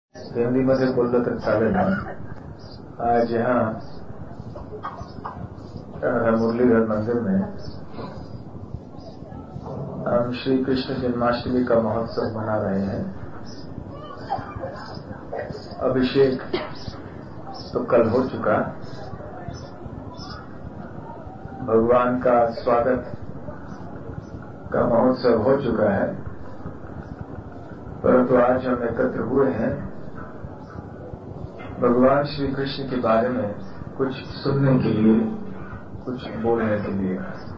हिंदीमध्ये बोललं तर चालेल ना. आज यहाँ मुरलीधर मंदिर में हम श्री कृष्ण जन्माष्टमी का महोत्सव मना रहे हैं. अभिषेक तो कल हो चुका, भगवान का स्वागत का महोत्सव हो चुका है, परंतु आज हम एकत्र हुए हैं भगवान श्री कृष्ण के बारे में कुछ सुनने के लिए, कुछ बोलने के लिए.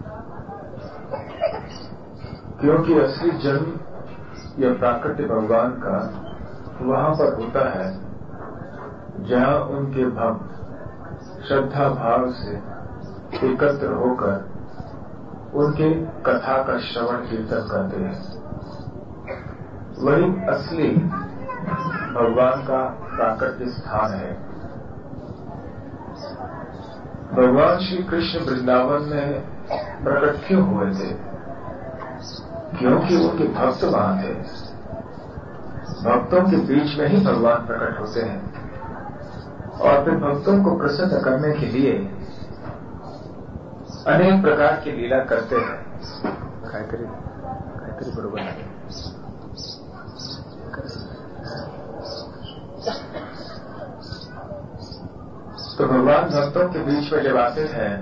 क्योंकि असली जन्म या प्राकट्य भगवान का वहां पर होता है जहां उनके भक्त श्रद्धा भाव से एकत्र होकर उनके कथा का श्रवण कीर्तन करते हैं. वही असली भगवान का प्राकट्य स्थान है. भगवान श्री कृष्ण वृंदावन में प्रकट क्यों हुए थे? क्योंकि उनके भक्त वहां थे. भक्तों के बीच में ही भगवान प्रकट होते हैं और फिर भक्तों को प्रसन्न करने के लिए अनेक प्रकार की लीला करते हैं. काहीतरी बरोबर आहे. तो भगवान भक्तों के बीच में जब आते हैं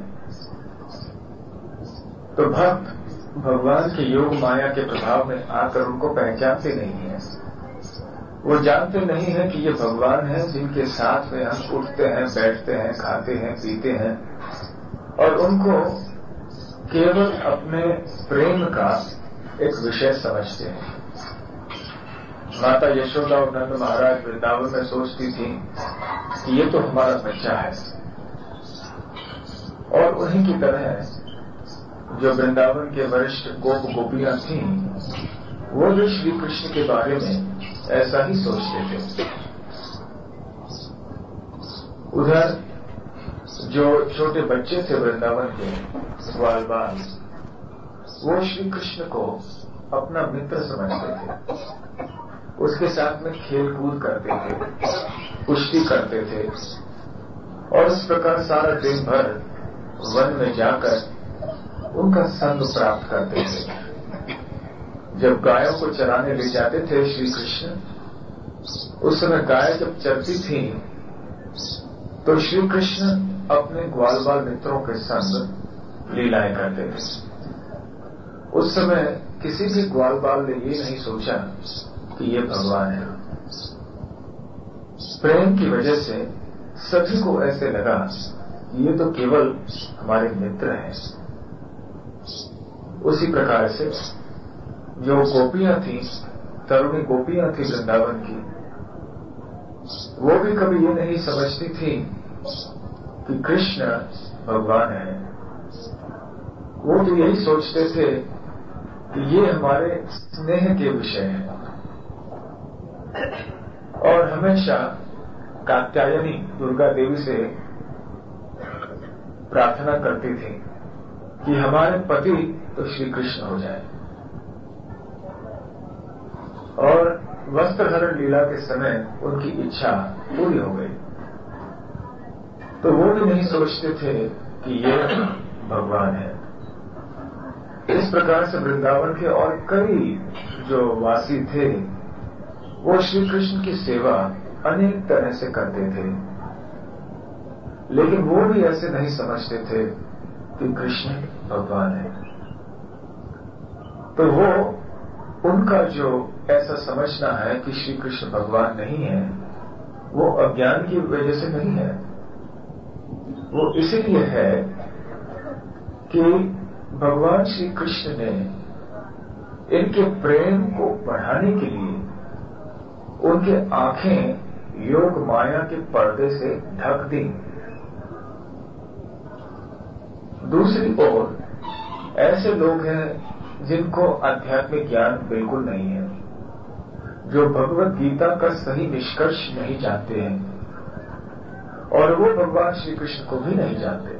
तो भक्त भगवान के योग माया के प्रभाव में आकर उनको पहचानते नहीं है. वो जानते नहीं है कि ये भगवान है जिनके साथ में हम उठते हैं, बैठते हैं, खाते हैं, पीते हैं और उनको केवल अपने प्रेम का एक विषय समझते हैं. माता यशोदा और नंद महाराज वृंदावन में सोचती थी कि ये तो हमारा बच्चा है, और उन्हीं की तरह जो वृंदावन के वरिष्ठ गोप गोपियां थीं, वो भी श्री कृष्ण के बारे में ऐसा ही सोचते थे. उधर जो छोटे बच्चे थे वृंदावन के ग्वाल बाल, वो श्री कृष्ण को अपना मित्र समझते थे. उसके साथ में खेल कूद करते थे, कुश्ती करते थे और इस प्रकार सारा दिन भर वन में जाकर उनका संग प्राप्त करते थे. जब गायों को चराने ले जाते थे श्री कृष्ण, उस समय गाय जब चरती थी तो श्री कृष्ण अपने ग्वाल बाल मित्रों के संग लीलाएं करते थे. उस समय किसी भी ग्वाल बाल ने ये नहीं सोचा कि ये भगवान है. प्रेम की वजह से सभी को ऐसे लगा कि ये तो केवल हमारे मित्र हैं. उसी प्रकार से जो गोपियां थी, तरुणी गोपियां थी वृंदावन की, वो भी कभी ये नहीं समझती थी कि कृष्ण भगवान है. वो तो यही सोचते थे कि ये हमारे स्नेह के विषय हैं और हमेशा कात्यायनी दुर्गा देवी से प्रार्थना करती थी कि हमारे पति तो श्री कृष्ण हो जाए. और वस्त्रहरण लीला के समय उनकी इच्छा पूरी हो गई, तो वो भी नहीं सोचते थे कि ये भगवान है. इस प्रकार से वृंदावन के और कई जो वासी थे वो श्री कृष्ण की सेवा अनेक तरह से करते थे, लेकिन वो भी ऐसे नहीं समझते थे कि कृष्ण भगवान है. तो वो उनका जो ऐसा समझना है कि श्री कृष्ण भगवान नहीं है, वो अज्ञान की वजह से नहीं है. वो इसीलिए है कि भगवान श्री कृष्ण ने इनके प्रेम को बढ़ाने के लिए उनके आंखें योग माया के पर्दे से ढक दी. दूसरी ओर ऐसे लोग हैं जिनको आध्यात्मिक ज्ञान बिल्कुल नहीं है, जो भगवत गीता का सही निष्कर्ष नहीं जानते हैं और वो भगवान श्री कृष्ण को भी नहीं जानते.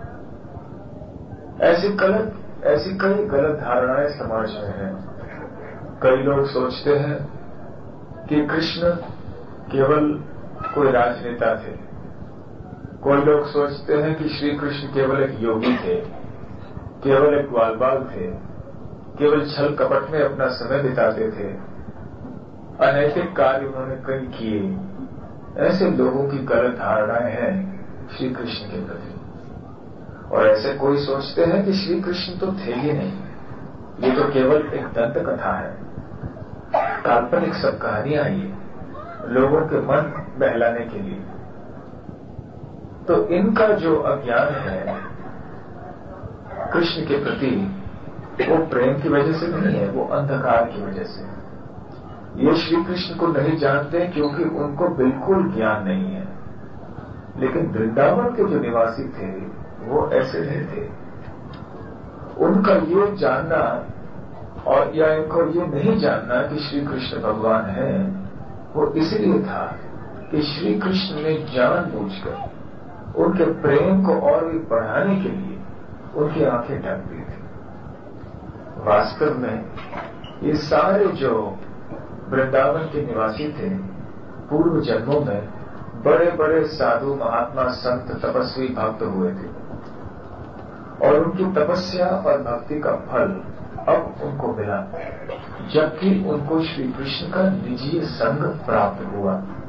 ऐसी कई गलत धारणाएं समाज में हैं. कई लोग सोचते हैं कि कृष्ण केवल कोई राजनेता थे। कोई लोग सोचते हैं कि श्री कृष्ण केवल एक योगी थे, केवल एक ग्वालबाल थे, केवल छल कपट में अपना समय बिताते थे, अनैतिक कार्य उन्होंने कई किए। ऐसे लोगों की गलत धारणाएं हैं श्री कृष्ण के प्रति। और ऐसे कोई सोचते हैं कि श्री कृष्ण तो थे ही नहीं, ये तो केवल एक दंत कथा है, काल्पनिक सब कहानियां ये लोगों के मन बहलाने के लिए। तो इनका जो अज्ञान है कृष्ण के प्रति, वो प्रेम की वजह से नहीं है, वो अंधकार की वजह से। ये श्री कृष्ण को नहीं जानते क्योंकि उनको बिल्कुल ज्ञान नहीं है। लेकिन वृंदावन के जो निवासी थे वो ऐसे नहीं थे। उनका ये जानना और या इनको ये नहीं जानना कि श्री कृष्ण भगवान है, वो इसलिए था कि श्री कृष्ण ने जानबूझकर उनके प्रेम को और भी बढ़ाने के लिए उनकी आंखें ढक दी थी। वास्तव में ये सारे जो वृंदावन के निवासी थे पूर्व जन्मों में बड़े बड़े साधु, महात्मा, संत, तपस्वी, भक्त हुए थे और उनकी तपस्या और भक्ति का फल अब उनको मिला, जबकि उनको श्री कृष्ण का निजीय संग प्राप्त हुआ।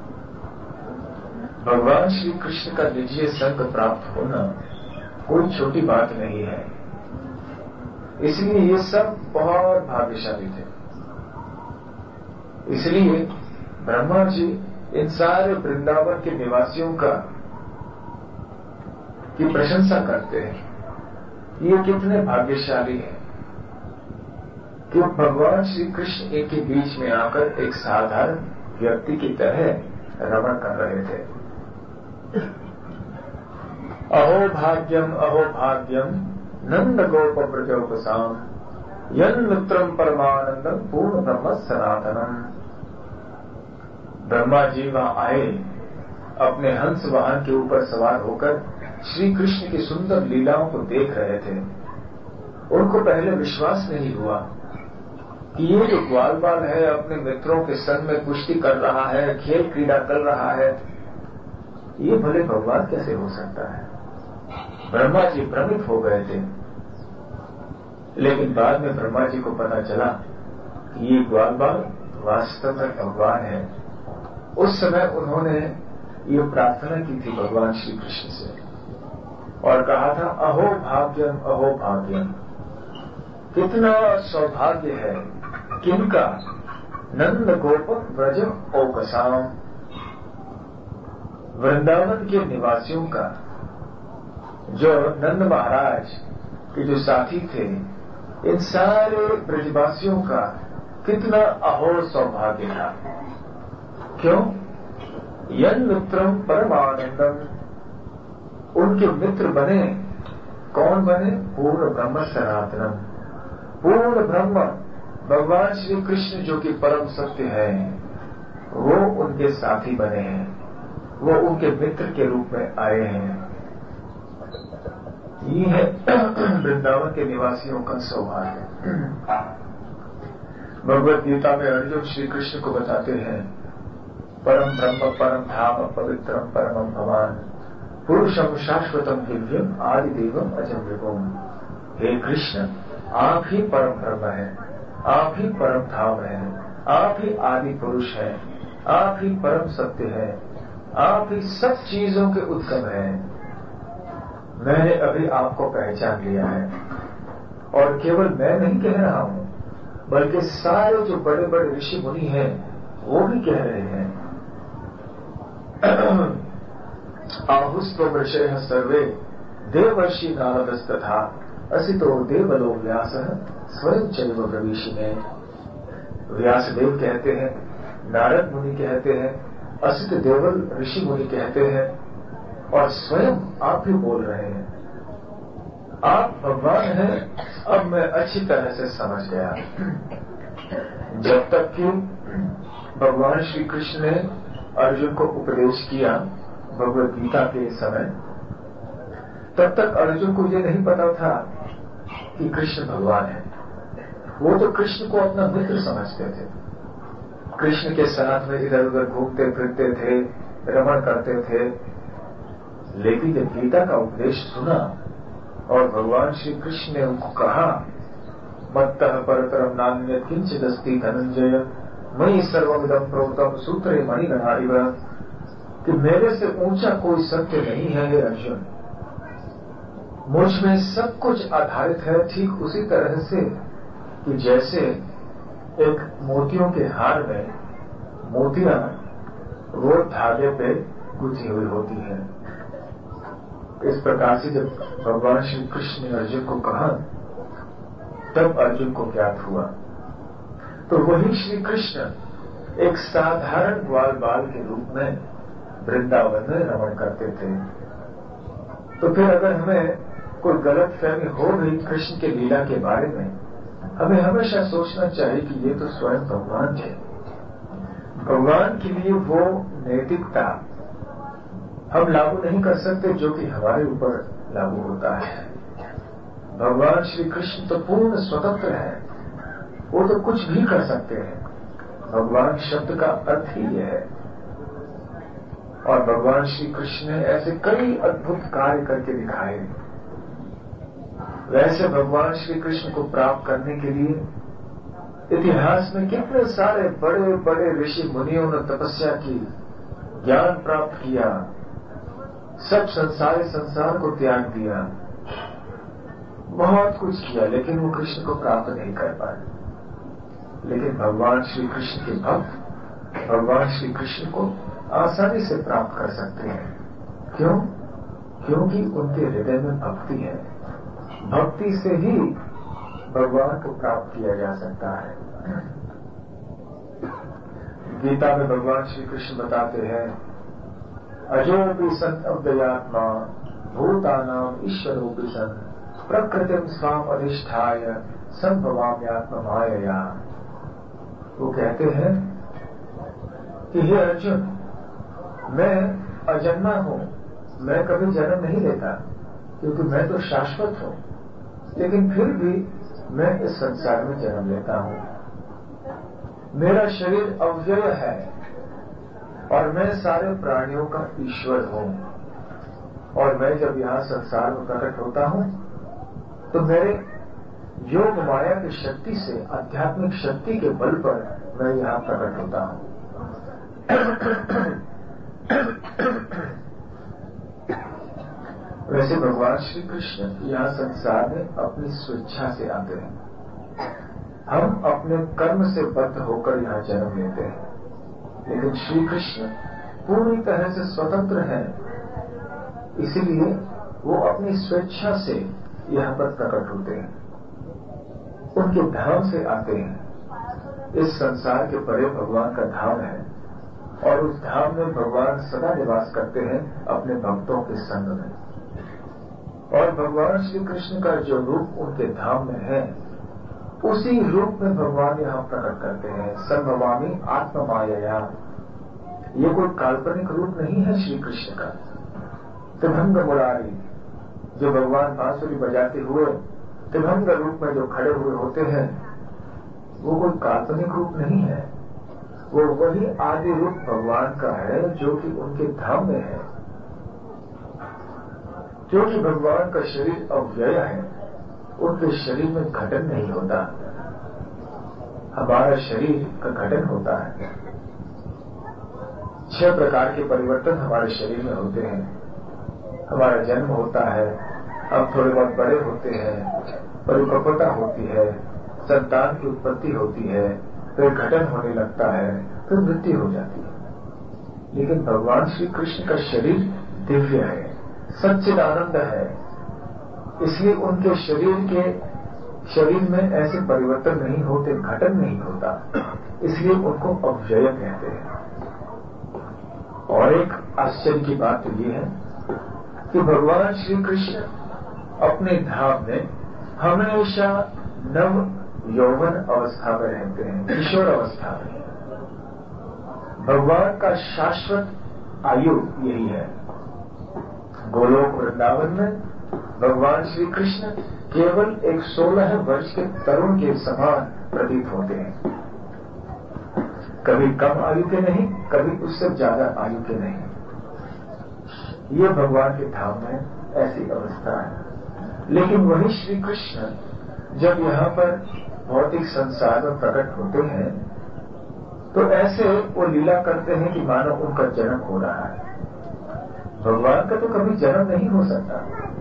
भगवान श्री कृष्ण का निजीय संग प्राप्त होना कोई छोटी बात नहीं है। इसलिए ये सब बहुत भाग्यशाली थे। इसलिए ब्रह्मा जी इन सारे वृंदावन के निवासियों की प्रशंसा करते हैं। ये कितने भाग्यशाली हैं कि भगवान श्री कृष्ण इनके बीच में आकर एक साधारण व्यक्ति की तरह रमण कर रहे थे। अहो भाग्यम नंद गोप ब्रजोपसाम यन मित्रम परमानंदम पूर्ण ब्रह्म सनातनम। ब्रह्मा जी वहां आए, अपने हंस वाहन के ऊपर सवार होकर श्री कृष्ण की सुंदर लीलाओं को देख रहे थे। उनको पहले विश्वास नहीं हुआ कि ये जो ग्वाल बाल है अपने मित्रों के संग में कुश्ती कर रहा है, खेल क्रीड़ा कर रहा है, ये भले भगवान कैसे हो सकता है। ब्रह्मा जी भ्रमित हो गए थे। लेकिन बाद में ब्रह्मा जी को पता चला कि ये ग्वाल बाल वास्तव में भगवान है। उस समय उन्होंने ये प्रार्थना की थी भगवान श्री कृष्ण से और कहा था, अहो भाग्यम, कितना सौभाग्य है किनका नंद गोप ब्रज औकसाम, वृंदावन के निवासियों का, जो नंद महाराज के जो साथी थे, इन सारे ब्रजवासियों का कितना अहो सौभाग्य था। क्यों? यन मित्रम परमानंदम, उनके मित्र बने। कौन बने? पूर्ण ब्रह्म सनातनम, पूर्ण ब्रह्म भगवान श्री कृष्ण जो कि परम सत्य है, वो उनके साथी बने हैं, वो उनके मित्र के रूप में आए हैं। ये है वृंदावन के निवासियों का सौभाग्य। भगवद गीता में अर्जुन श्री कृष्ण को बताते हैं, परम ब्रह्म परम धाम पवित्रम परमम भवान पुरुषम शाश्वतम दिव्यम आदि देवम अजम विभुम। हे कृष्ण, आप ही परम ब्रह्म हैं, आप ही परम धाम हैं, आप ही आदि पुरुष हैं, आप ही परम सत्य हैं, आप ही सब चीजों के उद्गम हैं। मैंने अभी आपको पहचान लिया है और केवल मैं नहीं कह रहा हूं, बल्कि सारे जो बड़े बड़े ऋषि मुनि हैं वो भी कह रहे हैं। आहुस्त्वमृषयः सर्वे देवर्षि नारदस्तथा असितो देवलो व्यासः स्वयं चैव ब्रवीषिणे। व्यासदेव कहते हैं, नारद मुनि कहते हैं, असित देवल ऋषि मुनि कहते हैं और स्वयं आप भी बोल रहे हैं, आप भगवान हैं। अब मैं अच्छी तरह से समझ गया। जब तक कि भगवान श्री कृष्ण ने अर्जुन को उपदेश किया भगवद गीता के समय, तब तक अर्जुन को यह नहीं पता था कि कृष्ण भगवान है। वो तो कृष्ण को अपना मित्र समझते थे कृष्ण के साथ में इधर उधर घूमते फिरते थे, रमण करते थे। लेकिन जब गीता का उपदेश सुना और भगवान श्री कृष्ण ने उनको कहा, मत्तः परतरम नान्यत् किंचिदस्ति धनंजय मयि सर्वमिदं प्रोक्तम सूत्रे मणिगणा इव, कि मेरे से ऊंचा कोई सत्य नहीं है हे अर्जुन। मुझ में सब कुछ आधारित है ठीक उसी तरह से कि जैसे एक मोतियों के हार में मोतियां वो धागे पे गुथी हुई होती है। इस प्रकार से जब भगवान श्री कृष्ण ने अर्जुन को कहा, तब अर्जुन को ज्ञात हुआ। तो वही श्री कृष्ण एक साधारण ग्वाल बाल के रूप में वृंदावन में रमण करते थे। तो फिर अगर हमें कोई गलत फहमी हो गई कृष्ण के लीला के बारे में, हमें हमेशा सोचना चाहिए कि ये तो स्वयं भगवान थे। भगवान के लिए वो नैतिकता हम लागू नहीं कर सकते जो कि हमारे ऊपर लागू होता है। भगवान श्री कृष्ण तो पूर्ण स्वतंत्र है, वो तो कुछ भी कर सकते हैं। भगवान शब्द का अर्थ ही यह है। और भगवान श्री कृष्ण ने ऐसे कई अद्भुत कार्य करके दिखाए। वैसे भगवान श्री कृष्ण को प्राप्त करने के लिए इतिहास में कितने सारे बड़े बड़े ऋषि मुनियों ने तपस्या की, ज्ञान प्राप्त किया, सब संसार को त्याग दिया, बहुत कुछ किया, लेकिन वो कृष्ण को प्राप्त नहीं कर पाए। लेकिन भगवान श्री कृष्ण के भक्त भगवान श्री कृष्ण को आसानी से प्राप्त कर सकते हैं। क्यों? क्योंकि उनके हृदय में भक्ति है। भक्ति से ही भगवान को प्राप्त किया जा सकता है। गीता में भगवान श्री कृष्ण बताते हैं, अजोपि सन् अव्ययात्मा भूतानाम ईश्वरोपि सन् प्रकृतिम स्वाम अधिष्ठाय संभवाम्यात्म मायया। वो कहते हैं कि हे अर्जुन, मैं अजन्मा हूं, मैं कभी जन्म नहीं लेता क्योंकि मैं तो शाश्वत हूं, लेकिन फिर भी मैं इस संसार में जन्म लेता हूं। मेरा शरीर अव्यय है और मैं सारे प्राणियों का ईश्वर हूं। और मैं जब यहां संसार में प्रकट होता हूं तो मेरे योग माया की शक्ति से, आध्यात्मिक शक्ति के बल पर मैं यहां प्रकट होता हूं। वैसे भगवान श्री कृष्ण यहां संसार में अपनी स्वेच्छा से आते हैं। हम अपने कर्म से बद्ध होकर यहां जन्म लेते हैं, लेकिन श्री कृष्ण पूरी तरह से स्वतंत्र हैं, इसलिए वो अपनी स्वेच्छा से यहां पर प्रकट होते हैं, उनके धाम से आते हैं। इस संसार के परे भगवान का धाम है और उस धाम में भगवान सदा निवास करते हैं अपने भक्तों के संग में। और भगवान श्री कृष्ण का जो रूप उनके धाम में है, उसी रूप में भगवान यहां प्रकट करते हैं। संभवामी आत्म मायया। ये कोई काल्पनिक रूप नहीं है श्री कृष्ण का। त्रिभंग मुरारी, जो भगवान बांसुरी बजाते हुए त्रिभंग रूप में जो खड़े हुए होते हैं, वो कोई काल्पनिक रूप नहीं है। वो वही आदि रूप भगवान का है जो कि उनके धाम में है। जो कि भगवान का शरीर अव्यय है, उनके शरीर में घटन नहीं होता। हमारा शरीर का घटन होता है। 6 प्रकार के परिवर्तन हमारे शरीर में होते हैं। हमारा जन्म होता है, हम थोड़े बहुत बड़े होते हैं, परिपक्वता होती है, संतान की उत्पत्ति होती है, फिर घटन होने लगता है, फिर मृत्यु हो जाती है। लेकिन भगवान श्री कृष्ण का शरीर दिव्य है, सच्चिदानंद है, इसलिए उनके शरीर में ऐसे परिवर्तन नहीं होते, घटन नहीं होता, इसलिए उनको अव्यय कहते हैं। और एक आश्चर्य की बात तो ये है कि भगवान श्री कृष्ण अपने धाम में हमेशा नव यौवन अवस्था में रहते हैं, किशोर अवस्था में। भगवान का शाश्वत आयु यही है। गोलोक वृंदावन में भगवान श्री कृष्ण केवल एक 16 वर्ष के तरुण के समान प्रतीत होते हैं। कभी कम आयु के नहीं, कभी उससे ज्यादा आयु के नहीं। ये भगवान के धाम में ऐसी अवस्था है। लेकिन वही श्री कृष्ण जब यहाँ पर भौतिक संसार में प्रकट होते हैं तो ऐसे वो लीला करते हैं कि मानो उनका जन्म हो रहा है। भगवान का तो कभी जन्म नहीं हो सकता।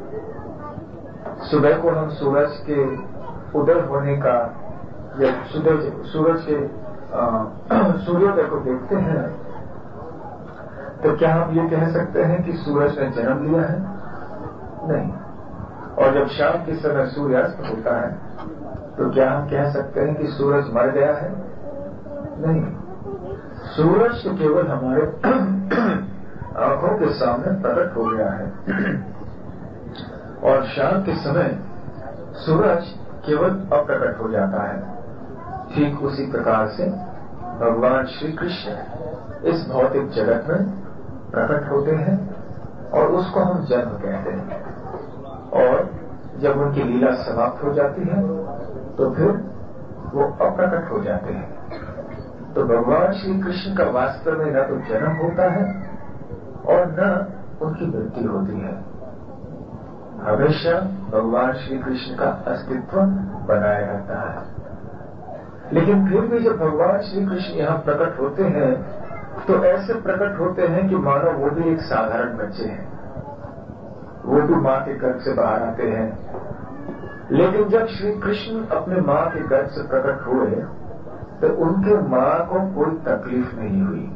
सुबह को हम सूरज के उदय होने का या सूरज के सूर्योदय को देखते हैं तो क्या हम ये कह सकते हैं कि सूरज ने जन्म लिया है? नहीं। और जब शाम के समय सूर्यास्त होता है तो क्या हम कह सकते हैं कि सूरज मर गया है? नहीं। सूरज तो केवल हमारे आंखों के सामने प्रकट हो गया है और शाम के समय सूरज केवल अप्रकट हो जाता है। ठीक उसी प्रकार से भगवान श्री कृष्ण इस भौतिक जगत में प्रकट होते हैं और उसको हम जन्म कहते हैं। और जब उनकी लीला समाप्त हो जाती है तो फिर वो अप्रकट हो जाते हैं। तो भगवान श्री कृष्ण का वास्तव में न तो जन्म होता है और न उनकी मृत्यु होती है। हमेशा भगवान श्री कृष्ण का अस्तित्व बनाए रहता है। लेकिन फिर भी जब भगवान श्री कृष्ण यहाँ प्रकट होते हैं तो ऐसे प्रकट होते हैं कि मानो वो भी एक साधारण बच्चे हैं। वो भी मां के गर्भ से बाहर आते हैं। लेकिन जब श्री कृष्ण अपने मां के गर्भ से प्रकट हुए तो उनके मां को कोई तकलीफ नहीं हुई।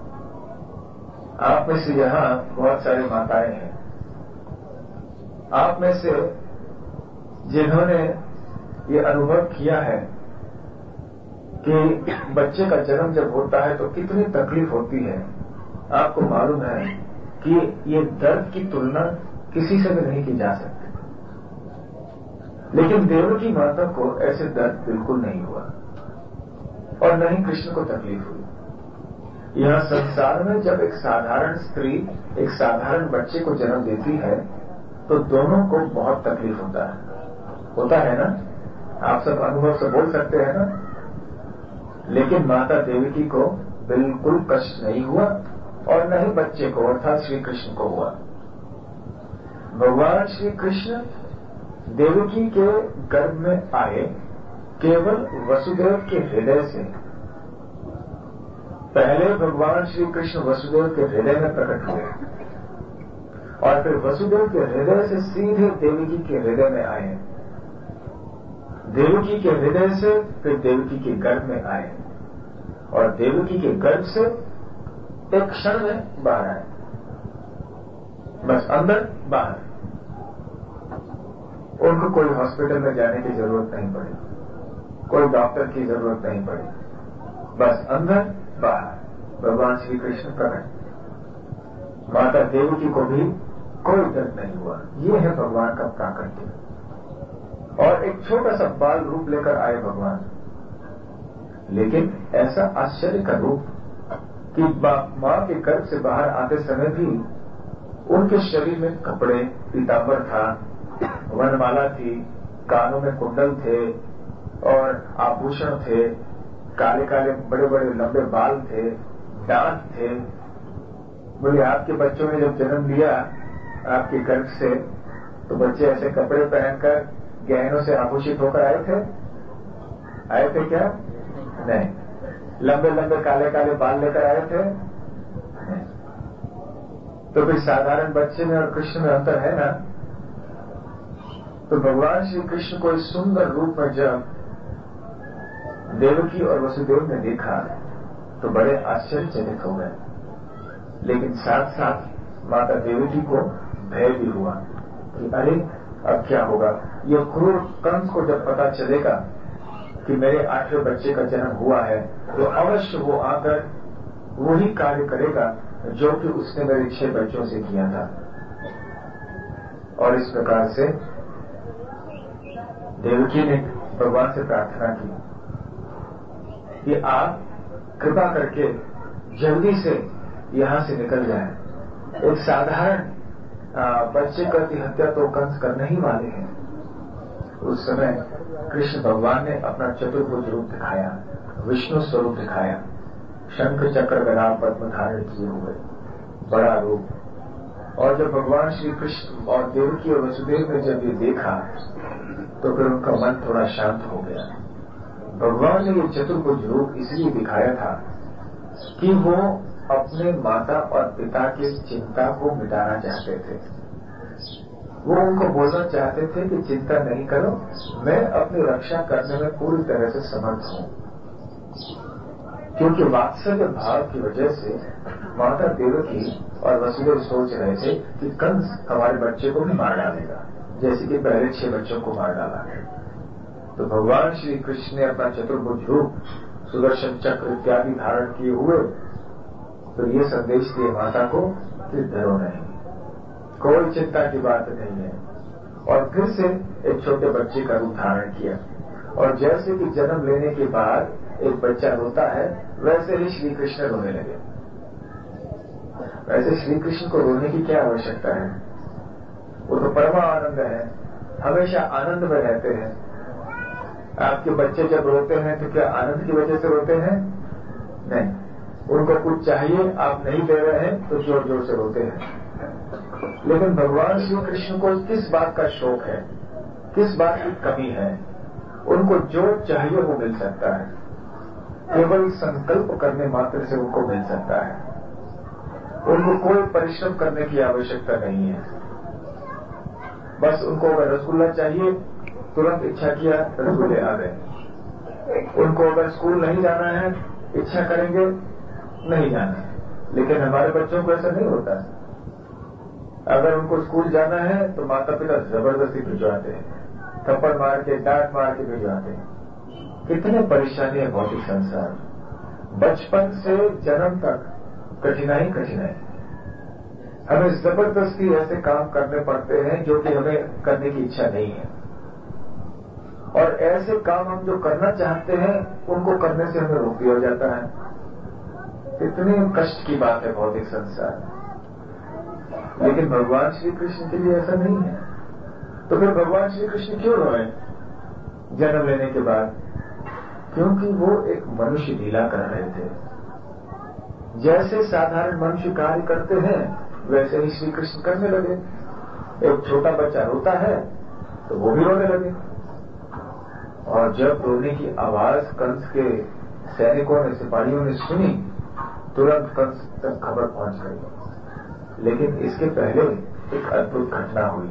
आप में से यहां बहुत सारी माताएं हैं। आप में से जिन्होंने ये अनुभव किया है कि बच्चे का जन्म जब होता है तो कितनी तकलीफ होती है, आपको मालूम है कि ये दर्द की तुलना किसी से भी नहीं की जा सकती। लेकिन देवकी माता को ऐसे दर्द बिल्कुल नहीं हुआ और न ही कृष्ण को तकलीफ हुई। यहां संसार में जब एक साधारण स्त्री एक साधारण बच्चे को जन्म देती है तो दोनों को बहुत तकलीफ होता है ना? आप सब अनुभव से बोल सकते हैं ना? लेकिन माता देवकी को बिल्कुल कष्ट नहीं हुआ और न ही बच्चे को अर्थात श्री कृष्ण को हुआ। भगवान श्री कृष्ण देवकी के गर्भ में आए केवल वसुदेव के हृदय से। पहले भगवान श्री कृष्ण वसुदेव के हृदय में प्रकट हुए और फिर वसुदेव के हृदय से सीधे देवकी के हृदय में आए। देवकी के हृदय से फिर देवकी के गर्भ में आए और देवकी के गर्भ से एक क्षण में बाहर आए। बस अंदर बाहर। उनको कोई हॉस्पिटल में जाने की जरूरत नहीं पड़ी, कोई डॉक्टर की जरूरत नहीं पड़ी। बस अंदर बाहर भगवान श्री कृष्ण प्रकट। माता देवकी को भी कोई दर्द नहीं हुआ। ये है भगवान का प्राकट्य। और एक छोटा सा बाल रूप लेकर आए भगवान। लेकिन ऐसा आश्चर्य का रूप कि मां के गर्भ से बाहर आते समय भी उनके शरीर में कपड़े, पीतांबर था, वनमाला थी, कानों में कुंडल थे और आभूषण थे, काले काले बड़े बड़े लंबे बाल थे, दांत थे। बोले आपके बच्चों ने जब जन्म लिया आपके गर्भ से तो बच्चे ऐसे कपड़े पहनकर गहनों से आभूषित होकर आए थे क्या? नहीं। लंबे लंबे काले काले बाल लेकर आए थे? नहीं। तो फिर साधारण बच्चे में और कृष्ण में अंतर है ना? तो भगवान श्री कृष्ण को इस सुंदर रूप में जब देवकी और वसुदेव ने देखा तो बड़े आश्चर्यचकित हो गए। लेकिन साथ साथ माता देवकी को भय भी हुआ कि अरे अब क्या होगा। यह क्रूर कंस को जब पता चलेगा कि मेरे 8वें बच्चे का जन्म हुआ है तो अवश्य वो आकर वही कार्य करेगा जो कि उसने मेरे 6 बच्चों से किया था। और इस प्रकार से देवकी ने भगवान से प्रार्थना की कि आप कृपा करके जल्दी से यहां से निकल जाएं। एक साधारण बच्चे की हत्या तो कंस करने ही वाले हैं। उस समय कृष्ण भगवान ने अपना चतुर्भुज रूप दिखाया, विष्णु स्वरूप दिखाया शंख चक्र गदा पद्म धारण किए हुए, बड़ा रूप। और जब भगवान श्री कृष्ण और देवकी और वसुदेव ने जब ये देखा तो फिर उनका मन थोड़ा शांत हो गया। भगवान ने ये चतुर्भुज रूप इसलिए दिखाया था कि वो अपने माता और पिता की चिंता को मिटाना चाहते थे। वो उनको बोलना चाहते थे कि चिंता नहीं करो, मैं अपनी रक्षा करने में पूरी तरह से समर्थ हूं। क्योंकि वात्सल्य भाव की वजह से माता देवकी और वसुदेव सोच रहे थे कि कंस हमारे बच्चे को भी मार डालेगा, जैसे कि पहले 6 बच्चों को मार डाला। तो भगवान श्री कृष्ण ने अपना चतुर्भुज रूप सुदर्शन चक्र इत्यादि धारण किए हुए तो ये संदेश दिए माता को कि डरो नहीं, कोई चिंता की बात नहीं है। और फिर से एक छोटे बच्चे का रूप धारण किया। और जैसे कि जन्म लेने के बाद एक बच्चा रोता है, वैसे ही श्री कृष्ण रोने लगे। वैसे श्री कृष्ण को रोने की क्या आवश्यकता है? वो तो परमा आनंद है, हमेशा आनंद में रहते हैं। आपके बच्चे जब रोते हैं तो क्या आनंद की वजह से रोते हैं? नहीं, उनको कुछ चाहिए, आप नहीं दे रहे हैं तो जोर जोर से रोते हैं। लेकिन भगवान श्री कृष्ण को किस बात का शौक है, किस बात की कमी है? उनको जो चाहिए वो मिल सकता है, केवल संकल्प करने मात्र से उनको मिल सकता है। उनको कोई परिश्रम करने की आवश्यकता नहीं है। बस उनको अगर रसगुल्ला चाहिए, तुरंत इच्छा किया रसगुल्ले आ गए। उनको अगर स्कूल नहीं जाना है, इच्छा करेंगे नहीं जाना। लेकिन हमारे बच्चों को ऐसा नहीं होता। अगर उनको स्कूल जाना है तो माता पिता जबरदस्ती भिजवाते हैं, थप्पड़ मार के डांट मार के भिजवाते हैं। कितने परेशानी है भौतिक संसार। बचपन से जन्म तक कठिनाई कठिनाई। हमें जबरदस्ती ऐसे काम करने पड़ते हैं जो कि हमें करने की इच्छा नहीं है। और ऐसे काम हम जो करना चाहते हैं उनको करने से हमें रोक दिया जाता है। इतने कष्ट की बात है भौतिक संसार। लेकिन भगवान श्री कृष्ण के लिए ऐसा नहीं है। तो फिर भगवान श्री कृष्ण क्यों रोए जन्म लेने के बाद? क्योंकि वो एक मनुष्य लीला कर रहे थे। जैसे साधारण मनुष्य कार्य करते हैं वैसे ही श्री कृष्ण करने लगे। एक छोटा बच्चा रोता है तो वो भी रोने लगे। और जब रोने की आवाज कंस के सैनिकों ने, सिपाहियों ने सुनी, तुरंत कंस तक खबर पहुंच गई। लेकिन इसके पहले एक अद्भुत घटना हुई।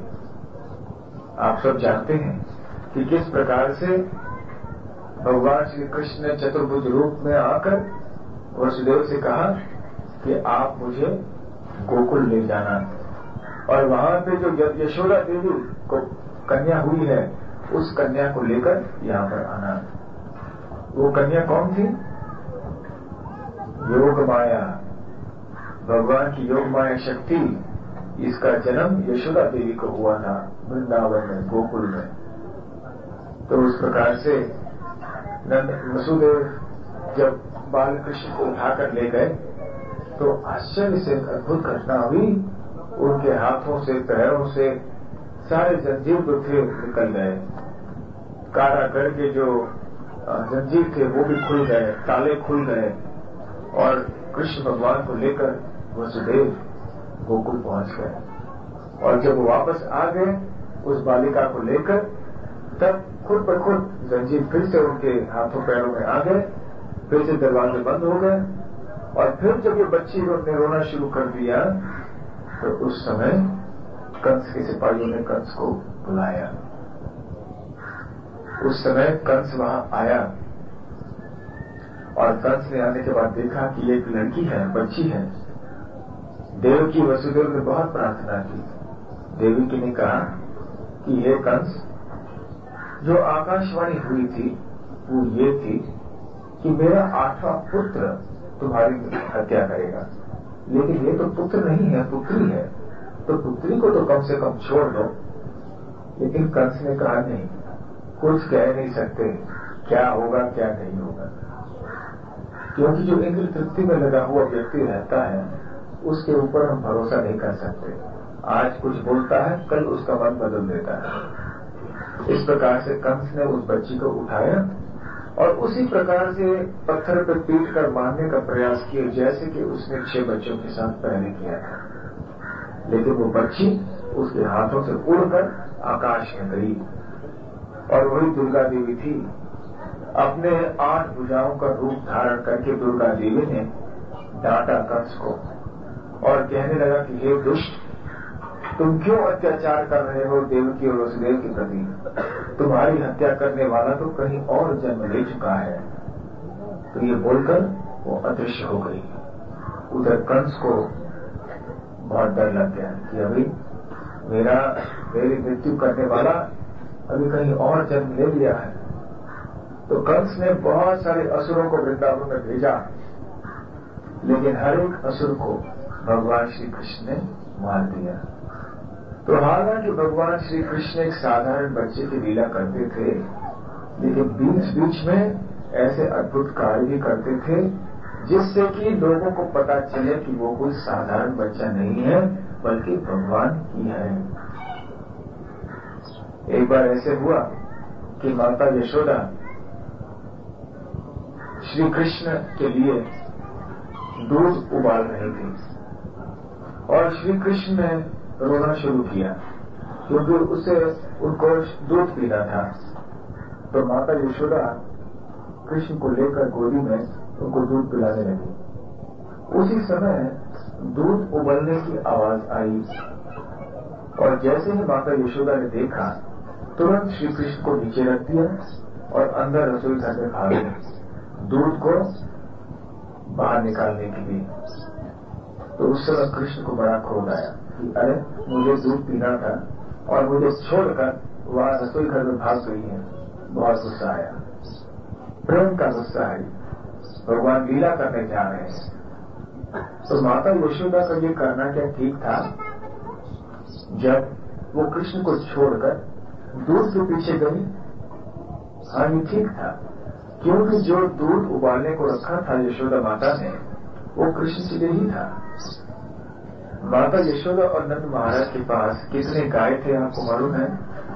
आप सब जानते हैं कि किस प्रकार से भगवान श्री कृष्ण ने चतुर्भुज रूप में आकर वसुदेव से कहा कि आप मुझे गोकुल ले जाना, और वहां पे जो यशोदा देवी को कन्या हुई है उस कन्या को लेकर यहां पर आना। वो कन्या कौन थी? योग माया, भगवान की योग माया शक्ति। इसका जन्म यशोदा देवी को हुआ था वृंदावन में, गोकुल में। तो उस प्रकार से वसुदेव जब बाल कृष्ण को उठाकर ले गए तो आश्चर्य से अद्भुत घटना हुई। उनके हाथों से, पैरों से सारे जंजीर जो थे निकल गए। कारागर के जो जंजीर थे वो भी खुल गए, ताले खुल गए। और कृष्ण भगवान को लेकर वसुदेव गोकुल पहुंच गए। और जब वो वापस आ गए उस बालिका को लेकर, तब खुद ब खुद जंजीर फिर से उनके हाथों पैरों में आ गए, फिर से दरवाजे बंद हो गए। और फिर जब ये बच्ची ने रोना शुरू कर दिया तो उस समय कंस के सिपाहियों ने कंस को बुलाया। उस समय कंस वहां आया और कंस ने आने के बाद देखा कि एक लड़की है, बच्ची है। देवकी वसुदेव ने बहुत प्रार्थना की। देवकी ने कहा कि हे कंस, जो आकाशवाणी हुई थी वो ये थी कि मेरा 8वां पुत्र तुम्हारी हत्या करेगा, लेकिन ये तो पुत्र नहीं है, पुत्री है, तो पुत्री को तो कम से कम छोड़ दो। लेकिन कंस ने कहा नहीं, कुछ कह नहीं सकते, क्या होगा क्या नहीं होगा। क्योंकि जो इंद्र तृप्ति में लगा हुआ व्यक्ति रहता है उसके ऊपर हम भरोसा नहीं कर सकते। आज कुछ बोलता है, कल उसका मन बदल देता है। इस प्रकार से कंस ने उस बच्ची को उठाया और उसी प्रकार से पत्थर पर पीट कर मारने का प्रयास किया जैसे कि उसने 6 बच्चों के साथ पहले किया था। लेकिन वो बच्ची उसके हाथों से उड़कर आकाश में गई और वही दुर्गा देवी थी। अपने 8 भुजाओं का रूप धारण करके दुर्गा देवी ने डांटा कंस को और कहने लगा कि हे दुष्ट, तुम क्यों अत्याचार कर रहे हो देवकी और वसुदेव के प्रति? तुम्हारी हत्या करने वाला तो कहीं और जन्म ले चुका है। तो ये बोलकर वो अदृश्य हो गई। उधर कंस को बहुत डर लग गया कि अभी मेरी मृत्यु करने वाला अभी कहीं और जन्म ले लिया है। तो कंस ने बहुत सारे असुरों को वृंदावन में भेजा, लेकिन हर एक असुर को भगवान श्री कृष्ण ने मार दिया। तो हालांकि भगवान श्री कृष्ण एक साधारण बच्चे की लीला करते थे, लेकिन बीच बीच में ऐसे अद्भुत कार्य भी करते थे जिससे कि लोगों को पता चले कि वो कोई साधारण बच्चा नहीं है बल्कि भगवान ही है। एक बार ऐसे हुआ कि माता यशोदा श्री कृष्ण के लिए दूध उबाल रही थी और श्री कृष्ण ने रोना शुरू किया क्योंकि उनको दूध पीना था। तो माता यशोदा कृष्ण को लेकर गोदी में उनको दूध पिलाने लगी। उसी समय दूध उबलने की आवाज आई और जैसे ही माता यशोदा ने देखा, तुरंत श्री कृष्ण को नीचे रख दिया और अंदर रसोई घर में भाग गए दूध को बाहर निकालने के लिए। तो उस समय कृष्ण को बड़ा क्रोध आया कि अरे, मुझे दूध पीना था और मुझे छोड़कर वहां रसोई घर में भाग गई है। बहुत गुस्सा आया, प्रेम का गुस्सा है। भगवान लीला करने जा रहे हैं। तो माता यशोदा का ये करना क्या ठीक था? जब वो कृष्ण को छोड़कर दूध के पीछे गई, हाँ ये ठीक था, क्योंकि जो दूध उबालने को रखा था यशोदा माता ने, वो कृष्ण के लिए ही था। माता यशोदा और नंद महाराज के पास कितने गाय थे आपको मालूम है?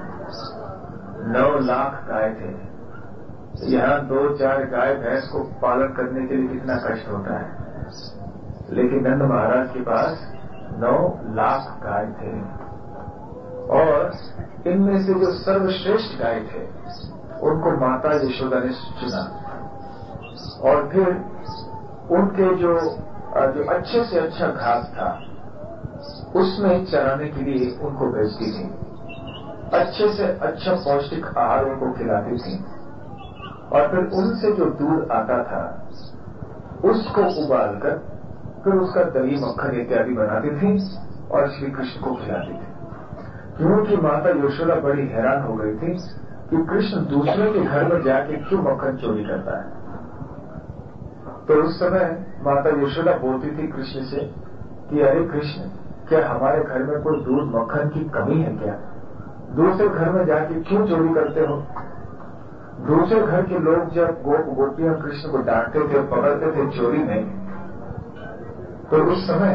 9 लाख गाय थे। यहाँ 2-4 गाय भैंस को पालन करने के लिए कितना कष्ट होता है, लेकिन नंद महाराज के पास 9 लाख गाय थे और इनमें से जो सर्वश्रेष्ठ गाय थे उनको माता यशोदा ने चुना और फिर उनके जो अच्छे से अच्छा घास था उसमें चराने के लिए उनको भेजती थी। अच्छे से अच्छा पौष्टिक आहार उनको खिलाती थी और फिर उनसे जो दूध आता था उसको उबालकर फिर उसका दही मक्खन इत्यादि बनाती थी और श्री कृष्ण को खिलाती थी। क्योंकि माता यशोदा बड़ी हैरान हो गई थी कि कृष्ण दूसरे के घर में जाके क्यों मक्खन चोरी करता है। तो उस समय माता यशोदा बोलती थी कृष्ण से कि अरे कृष्ण, क्या हमारे घर में कोई दूध मक्खन की कमी है क्या? दूसरे घर में जाके क्यों चोरी करते हो? दूसरे घर के लोग जब गोपियां कृष्ण को डांटते थे, पकड़ते थे चोरी में, तो उस समय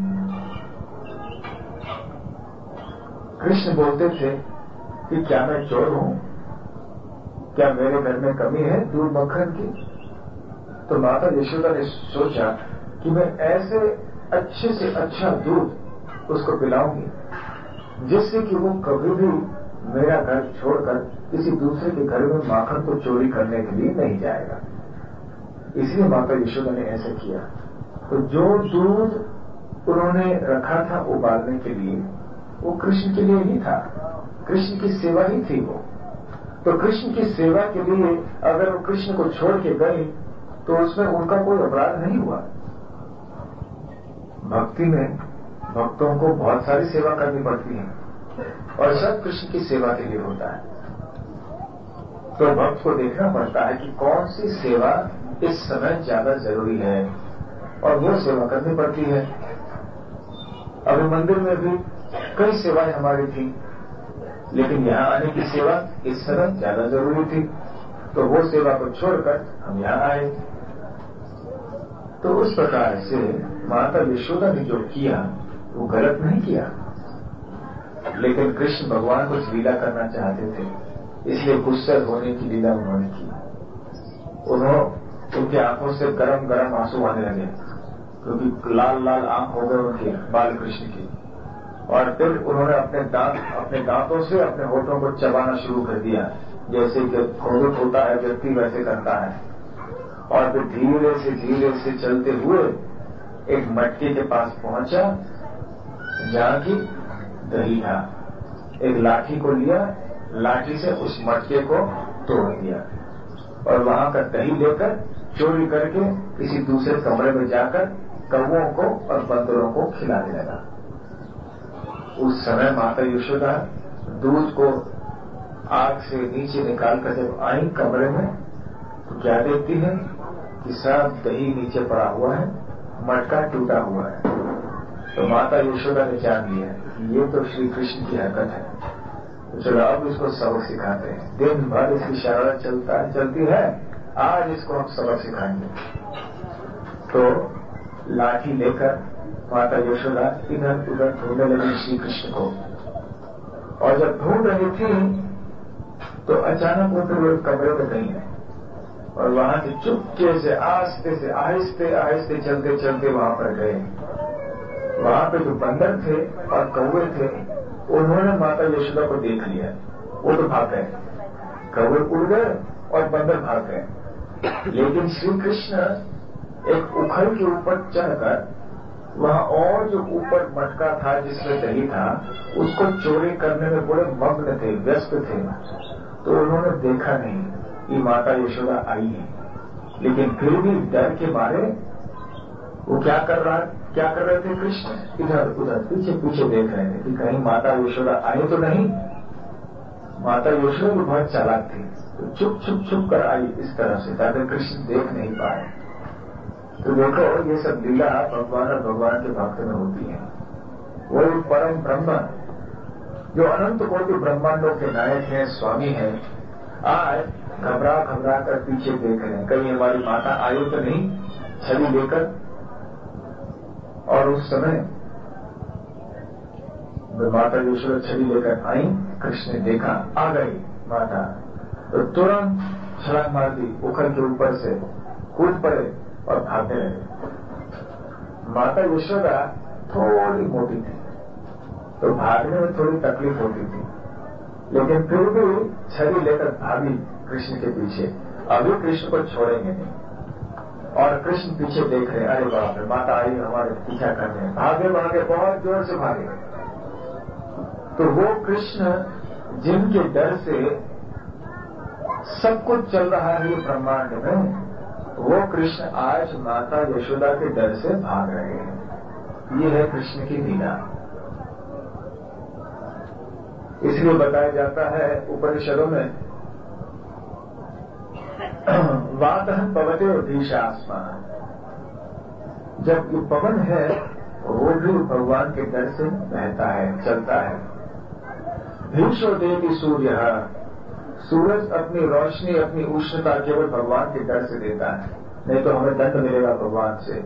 कृष्ण बोलते थे कि क्या मैं चोर हूं? क्या मेरे घर में कमी है दूध मक्खन की? तो माता यशोदा ने सोचा कि मैं ऐसे अच्छे से अच्छा दूध उसको पिलाऊंगी जिससे कि वो कभी भी मेरा घर छोड़कर किसी दूसरे के घर में माखन को चोरी करने के लिए नहीं जाएगा। इसलिए माता यशोदा ने ऐसा किया। तो जो दूध उन्होंने रखा था उबालने के लिए वो कृष्ण के लिए ही था, कृष्ण की सेवा ही थी वो। तो कृष्ण की सेवा के लिए अगर वो कृष्ण को छोड़ के गए तो उसमें उनका कोई अपराध नहीं हुआ। भक्ति में भक्तों को बहुत सारी सेवा करनी पड़ती है और सब कृष्ण की सेवा के लिए होता है। तो भक्त को देखना पड़ता है कि कौन सी सेवा इस समय ज्यादा जरूरी है और वो सेवा करनी पड़ती है। अभी मंदिर में भी कई सेवाएं हमारी थी, लेकिन यहाँ आने की सेवा इस समय ज्यादा जरूरी थी, तो वो सेवा को छोड़कर हम यहाँ आए। तो उस प्रकार से माता यशोदा ने जो किया वो गलत नहीं किया, लेकिन कृष्ण भगवान कुछ लीला करना चाहते थे, इसलिए गुस्सा होने की लीला उन्होंने की। उनकी आंखों से गरम गरम आंसू आने लगे, क्योंकि लाल लाल आंख हो गए उनकी बाल कृष्ण की। और फिर उन्होंने अपने दांतों से अपने होठों को चबाना शुरू कर दिया, जैसे कि क्रोधित होता है व्यक्ति वैसे करता है। और फिर धीरे से चलते हुए एक मटके के पास पहुंचा जहां की दही था। एक लाठी को लिया, लाठी से उस मटके को तोड़ दिया और वहां का दही लेकर चोरी करके किसी दूसरे कमरे में जाकर कौवों को और बंदरों को खिलाने लगा। उस समय माता यशोदा दूध को आग से नीचे निकालकर जब आई कमरे में, तो क्या देखती है कि सब दही नीचे पड़ा हुआ है, मटका टूटा हुआ है। तो माता यशोदा ने जान लिया कि ये तो श्री कृष्ण की हरकत है, तो चलो अब इसको सबक सिखाते हैं। दिन भर इसकी शरारत चलती है, आज इसको हम सबक सिखाएंगे। तो लाठी लेकर माता यशोदा इधर उधर ढूंढने लगी श्री कृष्ण को। और जब ढूंढ रही थी तो अचानक वो फिर कमरे में गई है और वहां से चुपके से आहिस्ते आहिस्ते चलते वहां पर गए। वहां पे जो बंदर थे और कौवे थे, उन्होंने माता यशोदा को देख लिया, वो तो भाग गए। कौवे उड़ गए और बंदर भाग गए। लेकिन श्री कृष्ण एक उखल के ऊपर चढ़कर वहां और जो ऊपर मटका था जिसमें दही था, उसको चोरी करने में बड़े मग्न थे, व्यस्त थे। तो उन्होंने देखा नहीं कि माता यशोदा आई है, लेकिन फिर भी डर के मारे वो क्या कर रहे थे कृष्ण, इधर उधर पीछे देख रहे थे कि कहीं माता यशोदा आई तो नहीं। माता यशोदा भी बहुत चालाक थी, तो छुप कर आई इस तरह से ताकि कृष्ण देख नहीं पाए। तो देखो ये सब लीला भगवान और भगवान के भक्त में होती है। वो परम ब्रह्म जो अनंत कोटि ब्रह्मांडों के नायक हैं, स्वामी हैं, आज घबरा कर पीछे देख रहे हैं कहीं हमारी माता आई तो नहीं छवि लेकर। और उस समय माता यशोदा छवि लेकर आई, कृष्ण ने देखा आ गई माता, तो तुरंत छलांग मार दी, उखल के ऊपर से कूद पड़े और भागने लगे। माता यशोदा थोड़ी मोटी थी तो भागने में थोड़ी तकलीफ होती थी, लेकिन फिर भी छड़ी लेकर भागी कृष्ण के पीछे। अभी कृष्ण को छोड़ेंगे नहीं। और कृष्ण पीछे देख रहे, अरे बाप रे माता आई हमारे पीछा कर रहे हैं, भागे बहुत जोर से भागे। तो वो कृष्ण जिनके डर से सब कुछ चल रहा है ब्रह्मांड में, वो कृष्ण आज माता यशोदा के डर से भाग रहे हैं। ये है कृष्ण की लीला। इसलिए बताया जाता है उपनिषदों में, वातः पवते भीषास्मान, जब ये पवन है वो भी भगवान के डर से बहता है, चलता है। भीषो देवी सूर्य, सूरज अपनी रोशनी अपनी उष्णता केवल भगवान के डर से देता है, नहीं तो हमें दंड मिलेगा भगवान से।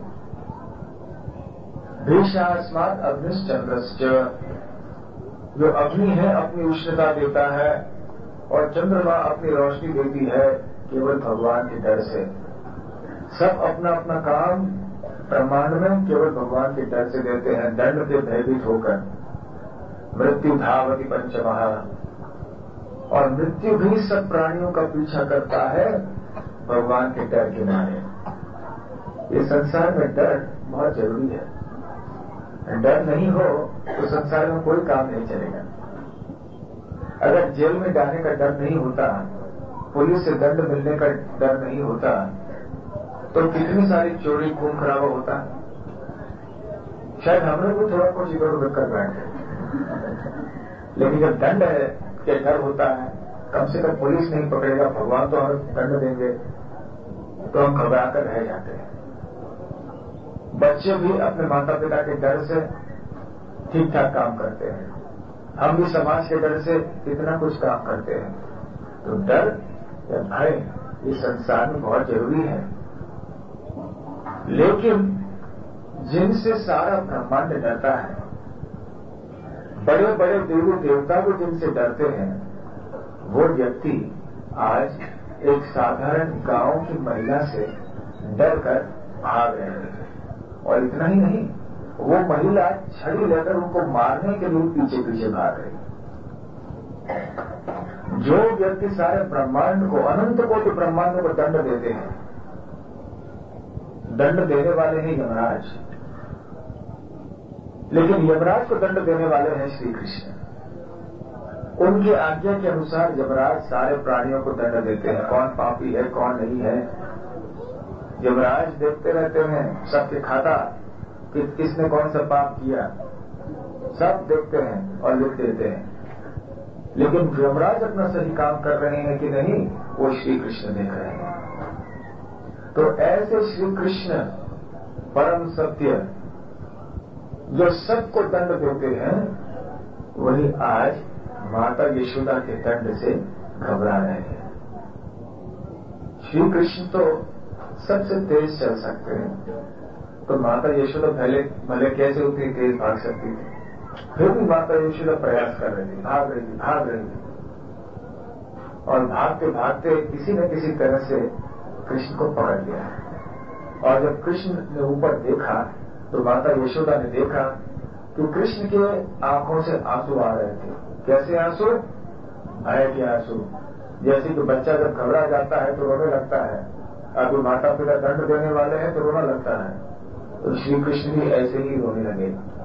भीषास्मात् अग्निश्चंद्रश्च, जो अग्नि है अपनी उष्णता देता है और चंद्रमा अपनी रोशनी देती है केवल भगवान के डर से। सब अपना अपना काम ब्रह्मांड में केवल भगवान के डर से देते हैं, दंड से भयभीत होकर। मृत्यु धावति पंचमः, और मृत्यु भी सब प्राणियों का पीछा करता है भगवान के डर के मारे। ये संसार में डर बहुत जरूरी है। डर नहीं हो तो संसार में कोई काम नहीं चलेगा। अगर जेल में जाने का डर नहीं होता, पुलिस से दंड मिलने का डर नहीं होता, तो कितनी सारी चोरी खून खराबा होता। शायद हम लोग को थोड़ा कुछ इधर उधर कर बैठे, लेकिन जब दंड है के डर होता है, कम से कम पुलिस नहीं पकड़ेगा, भगवान तो हमें दंड देंगे, तो हम घबरा कर रह जाते हैं। बच्चे भी अपने माता पिता के डर से ठीक ठाक काम करते हैं, हम भी समाज के डर से कितना कुछ काम करते हैं। तो डर या भय ये संसार में बहुत जरूरी है। लेकिन जिनसे सारा ब्रह्मांड डरता है, बड़े बड़े देवी देवता को जिनसे डरते हैं, वो व्यक्ति आज एक साधारण गांव की महिला से डरकर भाग रहे थे। और इतना ही नहीं, वो महिला छड़ी लेकर उनको मारने के लिए पीछे पीछे भाग रही। जो व्यक्ति सारे ब्रह्मांड को, अनंत कोटि ब्रह्मांड को दंड देते हैं, दंड देने वाले हैं यमराज, लेकिन यमराज को दंड देने वाले हैं श्री कृष्ण। उनकी आज्ञा के अनुसार यमराज सारे प्राणियों को दंड देते हैं, कौन पापी है कौन नहीं है। यमराज देखते रहते हैं सबके खाता कि किसने कौन सा पाप किया, सब देखते हैं और लिख देते हैं। लेकिन यमराज अपना सही काम कर रहे हैं कि नहीं, वो श्री कृष्ण देख रहे हैं। तो ऐसे श्री कृष्ण परम सत्य जो सबको दंड देते हैं, वही आज माता यशोदा के दंड से घबरा रहे हैं। श्री कृष्ण तो सबसे तेज चल सकते हैं, तो माता यशोदा भले कैसे उतनी तेज भाग सकती थी, फिर भी माता यशोदा प्रयास कर रही थी, भाग रही थी। और भागते भागते किसी न किसी तरह से कृष्ण को पकड़ लिया। और जब कृष्ण ने ऊपर देखा तो माता यशोदा ने देखा कि कृष्ण के आंखों से आंसू आ रहे थे। कैसे आंसू? भय के आंसू। जैसे कि बच्चा जब घबरा जाता है तो रोने लगता है, अभी माता पिता दंड देने वाले हैं तो रोना लगता है। तो श्री कृष्ण भी ऐसे ही रोने लगे।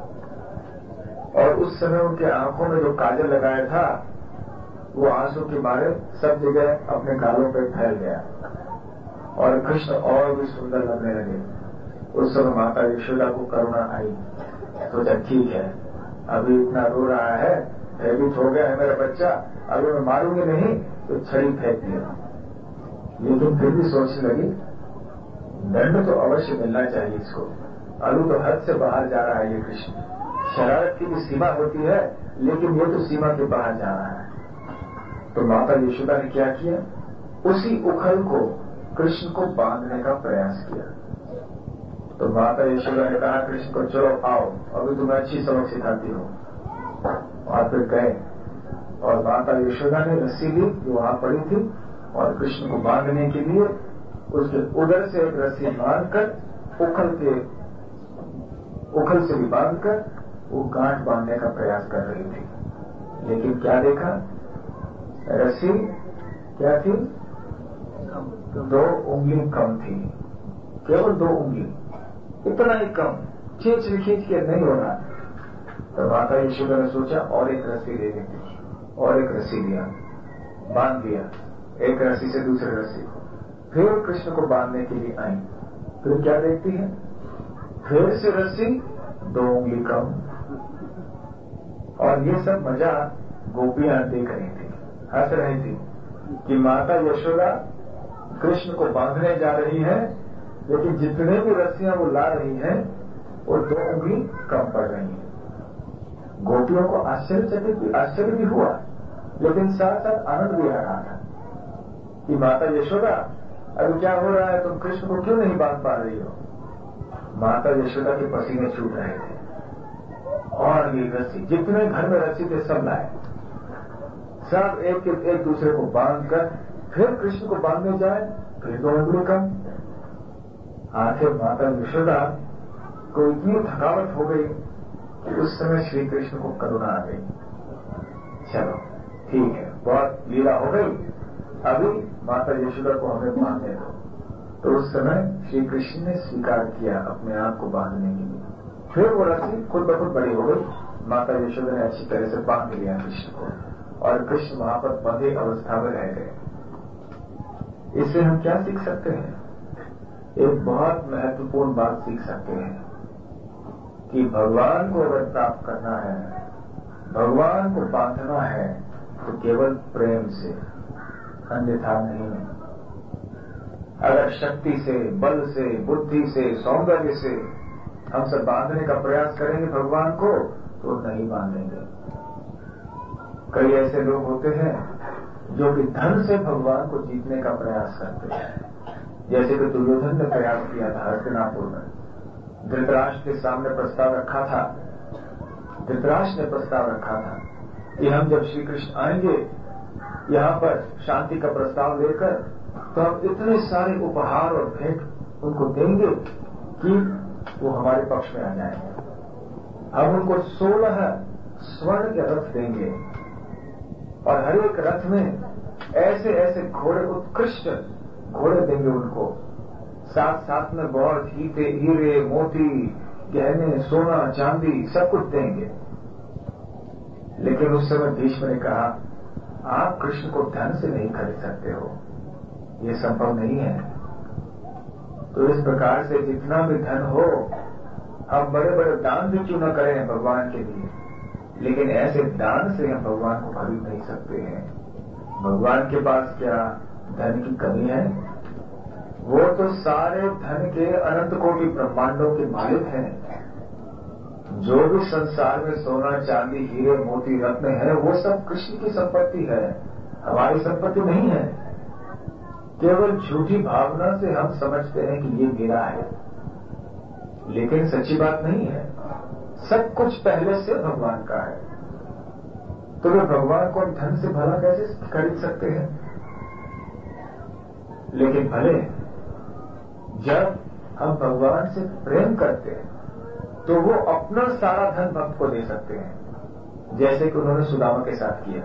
और उस समय उनके आंखों में जो काजल लगाया था, वो आंसू के मारे सब जगह अपने गालों पे फैल गया और कृष्ण और भी सुंदर लगने लगे। उस समय माता यशोदा को करुणा आई, सोचा ठीक है, अभी इतना रो रहा है, भयभीत हो गया है मेरा बच्चा, अभी मैं मारूंगी नहीं तो छड़ी फेंक दिया। लेकिन फिर भी सोचने लगी दंड तो अवश्य मिलना चाहिए इसको, अभी तो हद से बाहर जा रहा है ये कृष्ण। शरारत की भी सीमा होती है, लेकिन ये तो सीमा के बाहर जा रहा है। तो माता यशोदा ने क्या किया, उसी उखल को कृष्ण को बांधने का प्रयास किया। तो माता यशोदा ने कहा कृष्ण को, चलो आओ, अभी तुम्हें अच्छी सबक सिखाती हो। और फिर गए और माता यशोदा ने रस्सी ली जो वहां पड़ी थी और कृष्ण को बांधने के लिए उसके उधर से एक रस्सी बांधकर उखल से भी बांधकर वो गांठ बांधने का प्रयास कर रही थी। लेकिन क्या देखा, रस्सी क्या थी, 2 उंगली कम थी, केवल 2 उंगली, इतना ही कम, खींच के नहीं हो रहा। तो माता यशोदा ने सोचा और एक रस्सी दे देती, और एक रस्सी दिया, बांध दिया एक रस्सी से दूसरे रस्सी को। फिर कृष्ण को बांधने के लिए आई, फिर क्या देखती है, फिर से रस्सी 2 उंगली कम। और ये सब मजा गोपियां देख रही थी, हंस रही थी कि माता यशोदा कृष्ण को बांधने जा रही है, लेकिन जितने भी रस्सियां वो ला रही हैं वो 2 उंगली कम पड़ रही हैं। गोपियों को आश्चर्य भी हुआ, लेकिन साथ साथ आनंद भी आ रहा था कि माता यशोदा अभी क्या हो रहा है, तुम कृष्ण को क्यों नहीं बांध पा रही हो। माता यशोदा के पसीने छूट रहे थे और ये रस्सी, जितने घर में रस्सी थे सब लाए, सब एक दूसरे को बांधकर फिर कृष्ण को बांधने जाए, फिर 2 उंगली कम। आखिर माता यशोदा को इतनी थकावट हो गई कि उस समय श्री कृष्ण को करुणा आ गई। चलो ठीक है, बहुत लीला हो गई, अभी माता यशोदा को हमें बांधने दो। तो उस समय श्री कृष्ण ने स्वीकार किया अपने आप को बांधने के लिए। फिर वो रस्सी खुद ब खुद बड़ी हो गई, माता यशोदा ने अच्छी तरह से बांध लिया कृष्ण को, और कृष्ण वहां पर बंधे अवस्था में रह गए। इससे हम क्या सीख सकते हैं, एक बहुत महत्वपूर्ण बात सीख सकते हैं कि भगवान को अगर प्राप्त करना है, भगवान को बांधना है, तो केवल प्रेम से, अन्यथा नहीं। अगर शक्ति से, बल से, बुद्धि से, सौंदर्य से हम सब बांधने का प्रयास करेंगे भगवान को, तो नहीं बांधेंगे। कई ऐसे लोग होते हैं जो कि धन से भगवान को जीतने का प्रयास करते हैं, जैसे कि दुर्योधन ने प्रयास किया था हस्तिनापुर में। धृतराष्ट्र के सामने प्रस्ताव रखा था, धृतराष्ट्र ने प्रस्ताव रखा था कि हम जब श्री कृष्ण आएंगे यहां पर शांति का प्रस्ताव लेकर, तो हम इतने सारे उपहार और भेंट उनको देंगे कि वो हमारे पक्ष में आ जाएंगे। हम उनको 16 स्वर्ण के रथ देंगे और हर एक रथ में ऐसे ऐसे घोड़े, उत्कृष्ट घोड़े देंगे उनको, साथ साथ में बहुत हीरे मोती गहने सोना चांदी सब कुछ देंगे। लेकिन उस समय भीष्म ने कहा, आप कृष्ण को धन से नहीं खरीद सकते हो, ये संभव नहीं है। तो इस प्रकार से जितना भी धन हो, हम बड़े बड़े दान भी क्यों न करें भगवान के लिए, लेकिन ऐसे दान से हम भगवान को खरीद नहीं सकते हैं। भगवान के पास क्या धन की कमी है? वो तो सारे धन के अनंत कोटि ब्रह्मांडों के मालिक हैं। जो भी संसार में सोना चांदी हीरे मोती रत्न है, वो सब कृष्ण की संपत्ति है, हमारी संपत्ति नहीं है। केवल झूठी भावना से हम समझते हैं कि ये मेरा है, लेकिन सच्ची बात नहीं है। सब कुछ पहले से भगवान का है। तो वे भगवान को धन से भला कैसे खरीद सकते हैं? लेकिन भले जब हम भगवान से प्रेम करते हैं तो वो अपना सारा धन भक्त को दे सकते हैं, जैसे कि उन्होंने सुदामा के साथ किया।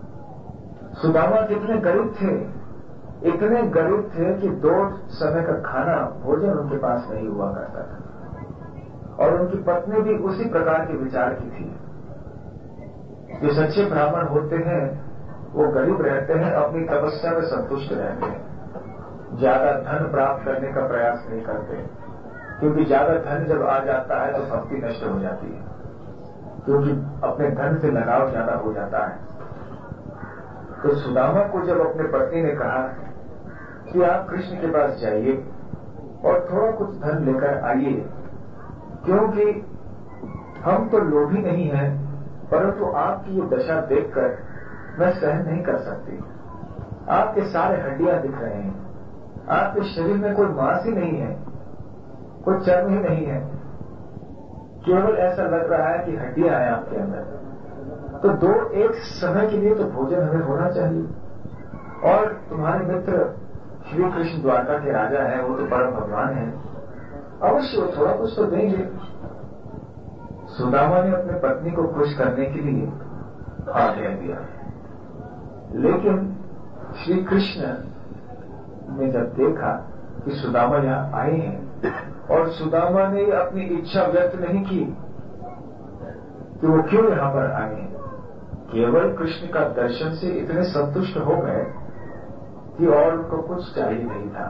सुदामा कितने गरीब थे, इतने गरीब थे कि 2 समय का खाना भोजन उनके पास नहीं हुआ करता था, और उनकी पत्नी भी उसी प्रकार के विचार की थी। जो सच्चे ब्राह्मण होते हैं वो गरीब रहते हैं, अपनी तपस्या में संतुष्ट रहते हैं, ज्यादा धन प्राप्त करने का प्रयास नहीं करते, क्योंकि ज्यादा धन जब आ जाता है तो भक्ति नष्ट हो जाती है, क्योंकि अपने धन से लगाव ज्यादा हो जाता है। तो सुदामा को जब अपने पत्नी ने कहा कि आप कृष्ण के पास जाइए और थोड़ा कुछ धन लेकर आइए, क्योंकि हम तो लोभी नहीं हैं, परंतु आपकी ये दशा देखकर मैं सहन नहीं कर सकती। आपके सारे हड्डियां दिख रहे हैं, आपके शरीर में कोई मांस ही नहीं है, कोई चर्म ही नहीं है, केवल ऐसा लग रहा है कि हड्डियां हैं आपके अंदर। तो एक समय के लिए तो भोजन हमें होना चाहिए। और तुम्हारे मित्र श्री कृष्ण द्वारका के राजा हैं, वो तो परम भगवान हैं, अवश्य वो थोड़ा कुछ तो देंगे। सुदामा ने अपने पत्नी को खुश करने के लिए आज्ञा दिया, लेकिन श्री कृष्ण ने जब देखा कि सुदामा यहां आए हैं और सुदामा ने अपनी इच्छा व्यक्त नहीं की कि वो क्यों यहां पर आए हैं, केवल कृष्ण का दर्शन से इतने संतुष्ट हो गए कि और उनको कुछ चाहिए नहीं था।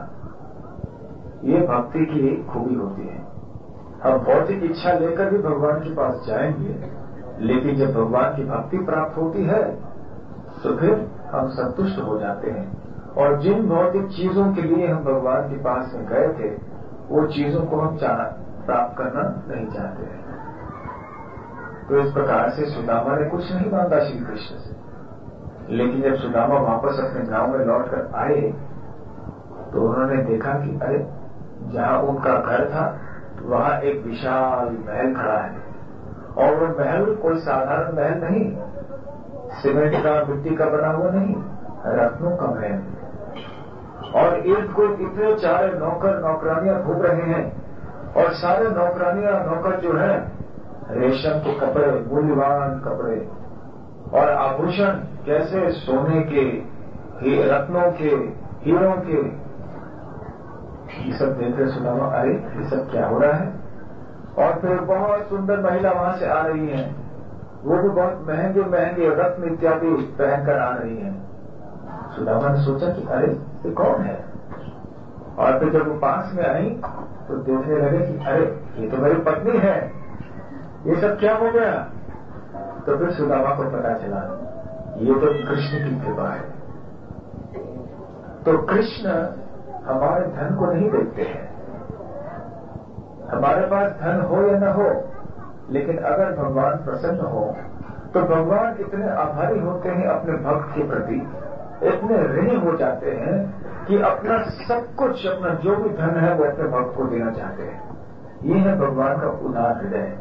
ये भक्ति की खूबी होती है। हम भौतिक इच्छा लेकर भी भगवान के पास जाएंगे, लेकिन जब भगवान की भक्ति प्राप्त होती है तो फिर हम संतुष्ट हो जाते हैं, और जिन भौतिक चीजों के लिए हम भगवान के पास में गए थे वो चीजों को हम प्राप्त करना नहीं चाहते हैं। तो इस प्रकार से सुदामा ने कुछ नहीं मांगा श्री कृष्ण से, लेकिन जब सुदामा वापस अपने गांव में लौटकर आए तो उन्होंने देखा कि अरे, जहां उनका घर था वहां एक विशाल महल खड़ा है, और वो महल कोई साधारण महल नहीं, सीमेंट का मिट्टी का बना हुआ नहीं, रत्नों का महल। और इर्द गिर्द इतने सारे नौकर नौकरानियां घूम रहे हैं, और सारे नौकर जो है रेशम के कपड़े, मूल्यवान कपड़े और आभूषण, कैसे सोने के, रत्नों के, हीरों के। ये सब देख रहे सुदामा, अरे ये सब क्या हो रहा है? और फिर बहुत सुंदर महिला वहां से आ रही है, वो भी बहुत महंगे महंगे रत्न इत्यादि पहनकर आ रही है। सुदामा ने सोचा कि अरे ये कौन है? और फिर जब वो पास में आई तो देखने लगे कि अरे ये तो मेरी पत्नी है, ये सब क्या हो गया? तो फिर सुदामा को पता चला ये तो कृष्ण की कृपा है। तो कृष्ण हमारे धन को नहीं देखते हैं, हमारे पास धन हो या न हो, लेकिन अगर भगवान प्रसन्न हो तो भगवान इतने आभारी होते हैं अपने भक्त के प्रति, इतने ऋणी हो जाते हैं कि अपना सब कुछ, अपना जो भी धन है वो अपने भक्त को देना चाहते हैं। ये है भगवान का उदार हृदय।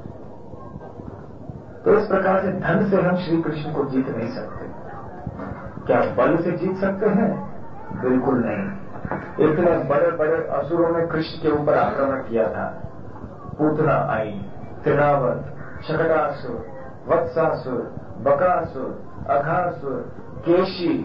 तो इस प्रकार से धन से हम श्री कृष्ण को जीत नहीं सकते। क्या बल से जीत सकते हैं? बिल्कुल नहीं। इतने बड़े बड़े असुरों ने कृष्ण के ऊपर आक्रमण किया था। पूतना आई, तृणावत, शकटासुर, वत्सासुर, बकासुर, अघासुर, केशी,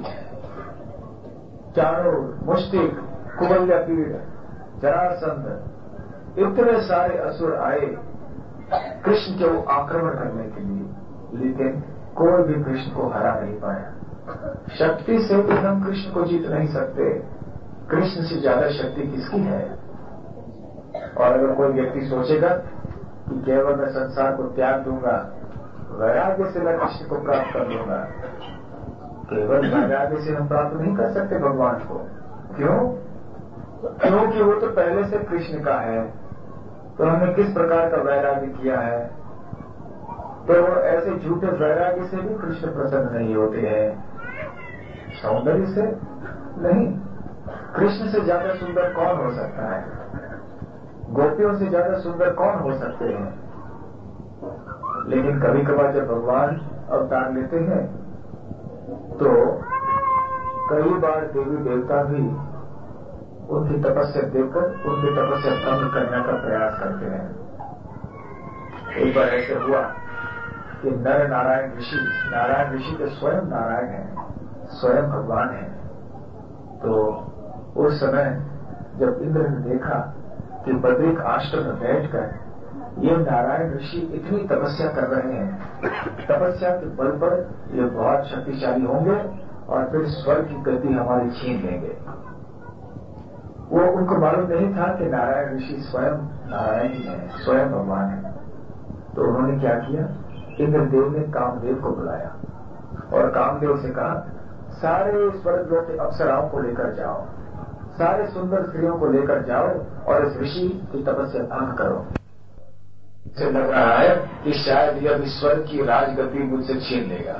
चाणूर, मुष्टिक, कुबल्यपीड़, जरासंध, इतने सारे असुर आए कृष्ण के वो आक्रमण करने के लिए, लेकिन कोई भी कृष्ण को हरा नहीं पाया। शक्ति से भी हम कृष्ण को जीत नहीं सकते। कृष्ण से ज्यादा शक्ति किसकी है? और अगर कोई व्यक्ति सोचेगा कि केवल मैं संसार को त्याग दूंगा, वैराग्य से मैं कृष्ण को प्राप्त कर लूंगा, केवल वैराग्य से हम प्राप्त नहीं कर सकते भगवान को। क्यों? क्योंकि वो तो पहले से कृष्ण का है। तो हमने किस प्रकार का वैराग्य किया है? तो ऐसे झूठे वैराग्य से भी कृष्ण प्रसन्न नहीं होते हैं, सौंदर्य से नहीं। कृष्ण से ज्यादा सुंदर कौन हो सकता है? गोपियों से ज्यादा सुंदर कौन हो सकते हैं? लेकिन कभी कभार जब भगवान अवतार लेते हैं तो कई बार देवी देवता भी उनकी तपस्या देखकर उनकी तपस्या भंग करने का प्रयास करते हैं। एक बार ऐसे हुआ कि नर नारायण ऋषि तो स्वयं नारायण है, स्वयं भगवान है। तो उस समय जब इंद्र ने देखा कि बद्रिक आश्रम में बैठकर ये नारायण ऋषि इतनी तपस्या कर रहे हैं, तपस्या के बल पर ये बहुत शक्तिशाली होंगे और फिर स्वर्ग की गति हमारी छीन लेंगे। वो उनको मालूम नहीं था कि नारायण ऋषि स्वयं नारायण ही है, स्वयं भगवान है। तो उन्होंने क्या किया? इंद्रदेव ने कामदेव को बुलाया और कामदेव से कहा, सारे स्वर्ग लोक के अप्सराओं को लेकर जाओ, सारे सुंदर स्त्रियों को लेकर जाओ और इस ऋषि की तपस्या भंग करो। मुझे लग रहा है कि शायद यह स्वर्ग की राजगति मुझसे छीन लेगा।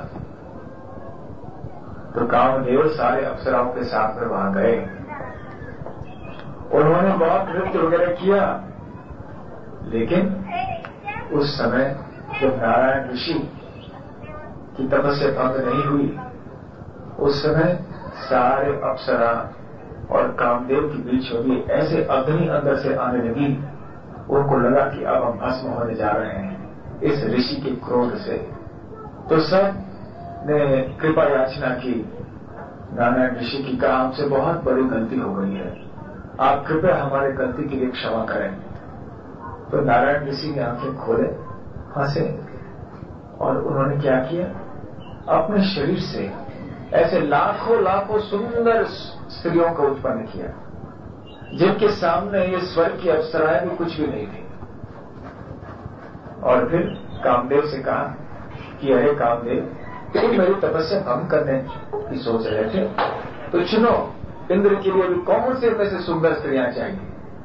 तो कामदेव सारे अप्सराओं के साथ में वहां गए। उन्होंने बहुत नृत्य वगैरह किया, लेकिन उस समय जब नारायण ऋषि की तपस्या भंग नहीं हुई, उस समय सारे अप्सरा और कामदेव के बीच में भी ऐसे अग्नि अंदर से आने लगी, उनको लगा कि अब हम भस्म होने जा रहे हैं इस ऋषि के क्रोध से। तो सब ने कृपा याचना की, नारायण ऋषि की कहा, हमसे बहुत बड़ी गलती हो गई है, आप कृपया हमारी गलती के लिए क्षमा करें। तो नारायण ऋषि ने आंखें खोले, हंसे और उन्होंने क्या किया? अपने शरीर से ऐसे लाखों लाखों सुंदर स्त्रियों को उत्पन्न किया, जिनके सामने ये स्वर्ग की अप्सराएं भी कुछ भी नहीं थी। और फिर कामदेव से कहा कि अरे कामदेव, तुम मेरी तपस्या भंग करने की सोच रहे थे, तो चुनो इंद्र के लिए भी कौन से में से सुंदर स्त्रियां चाहिए।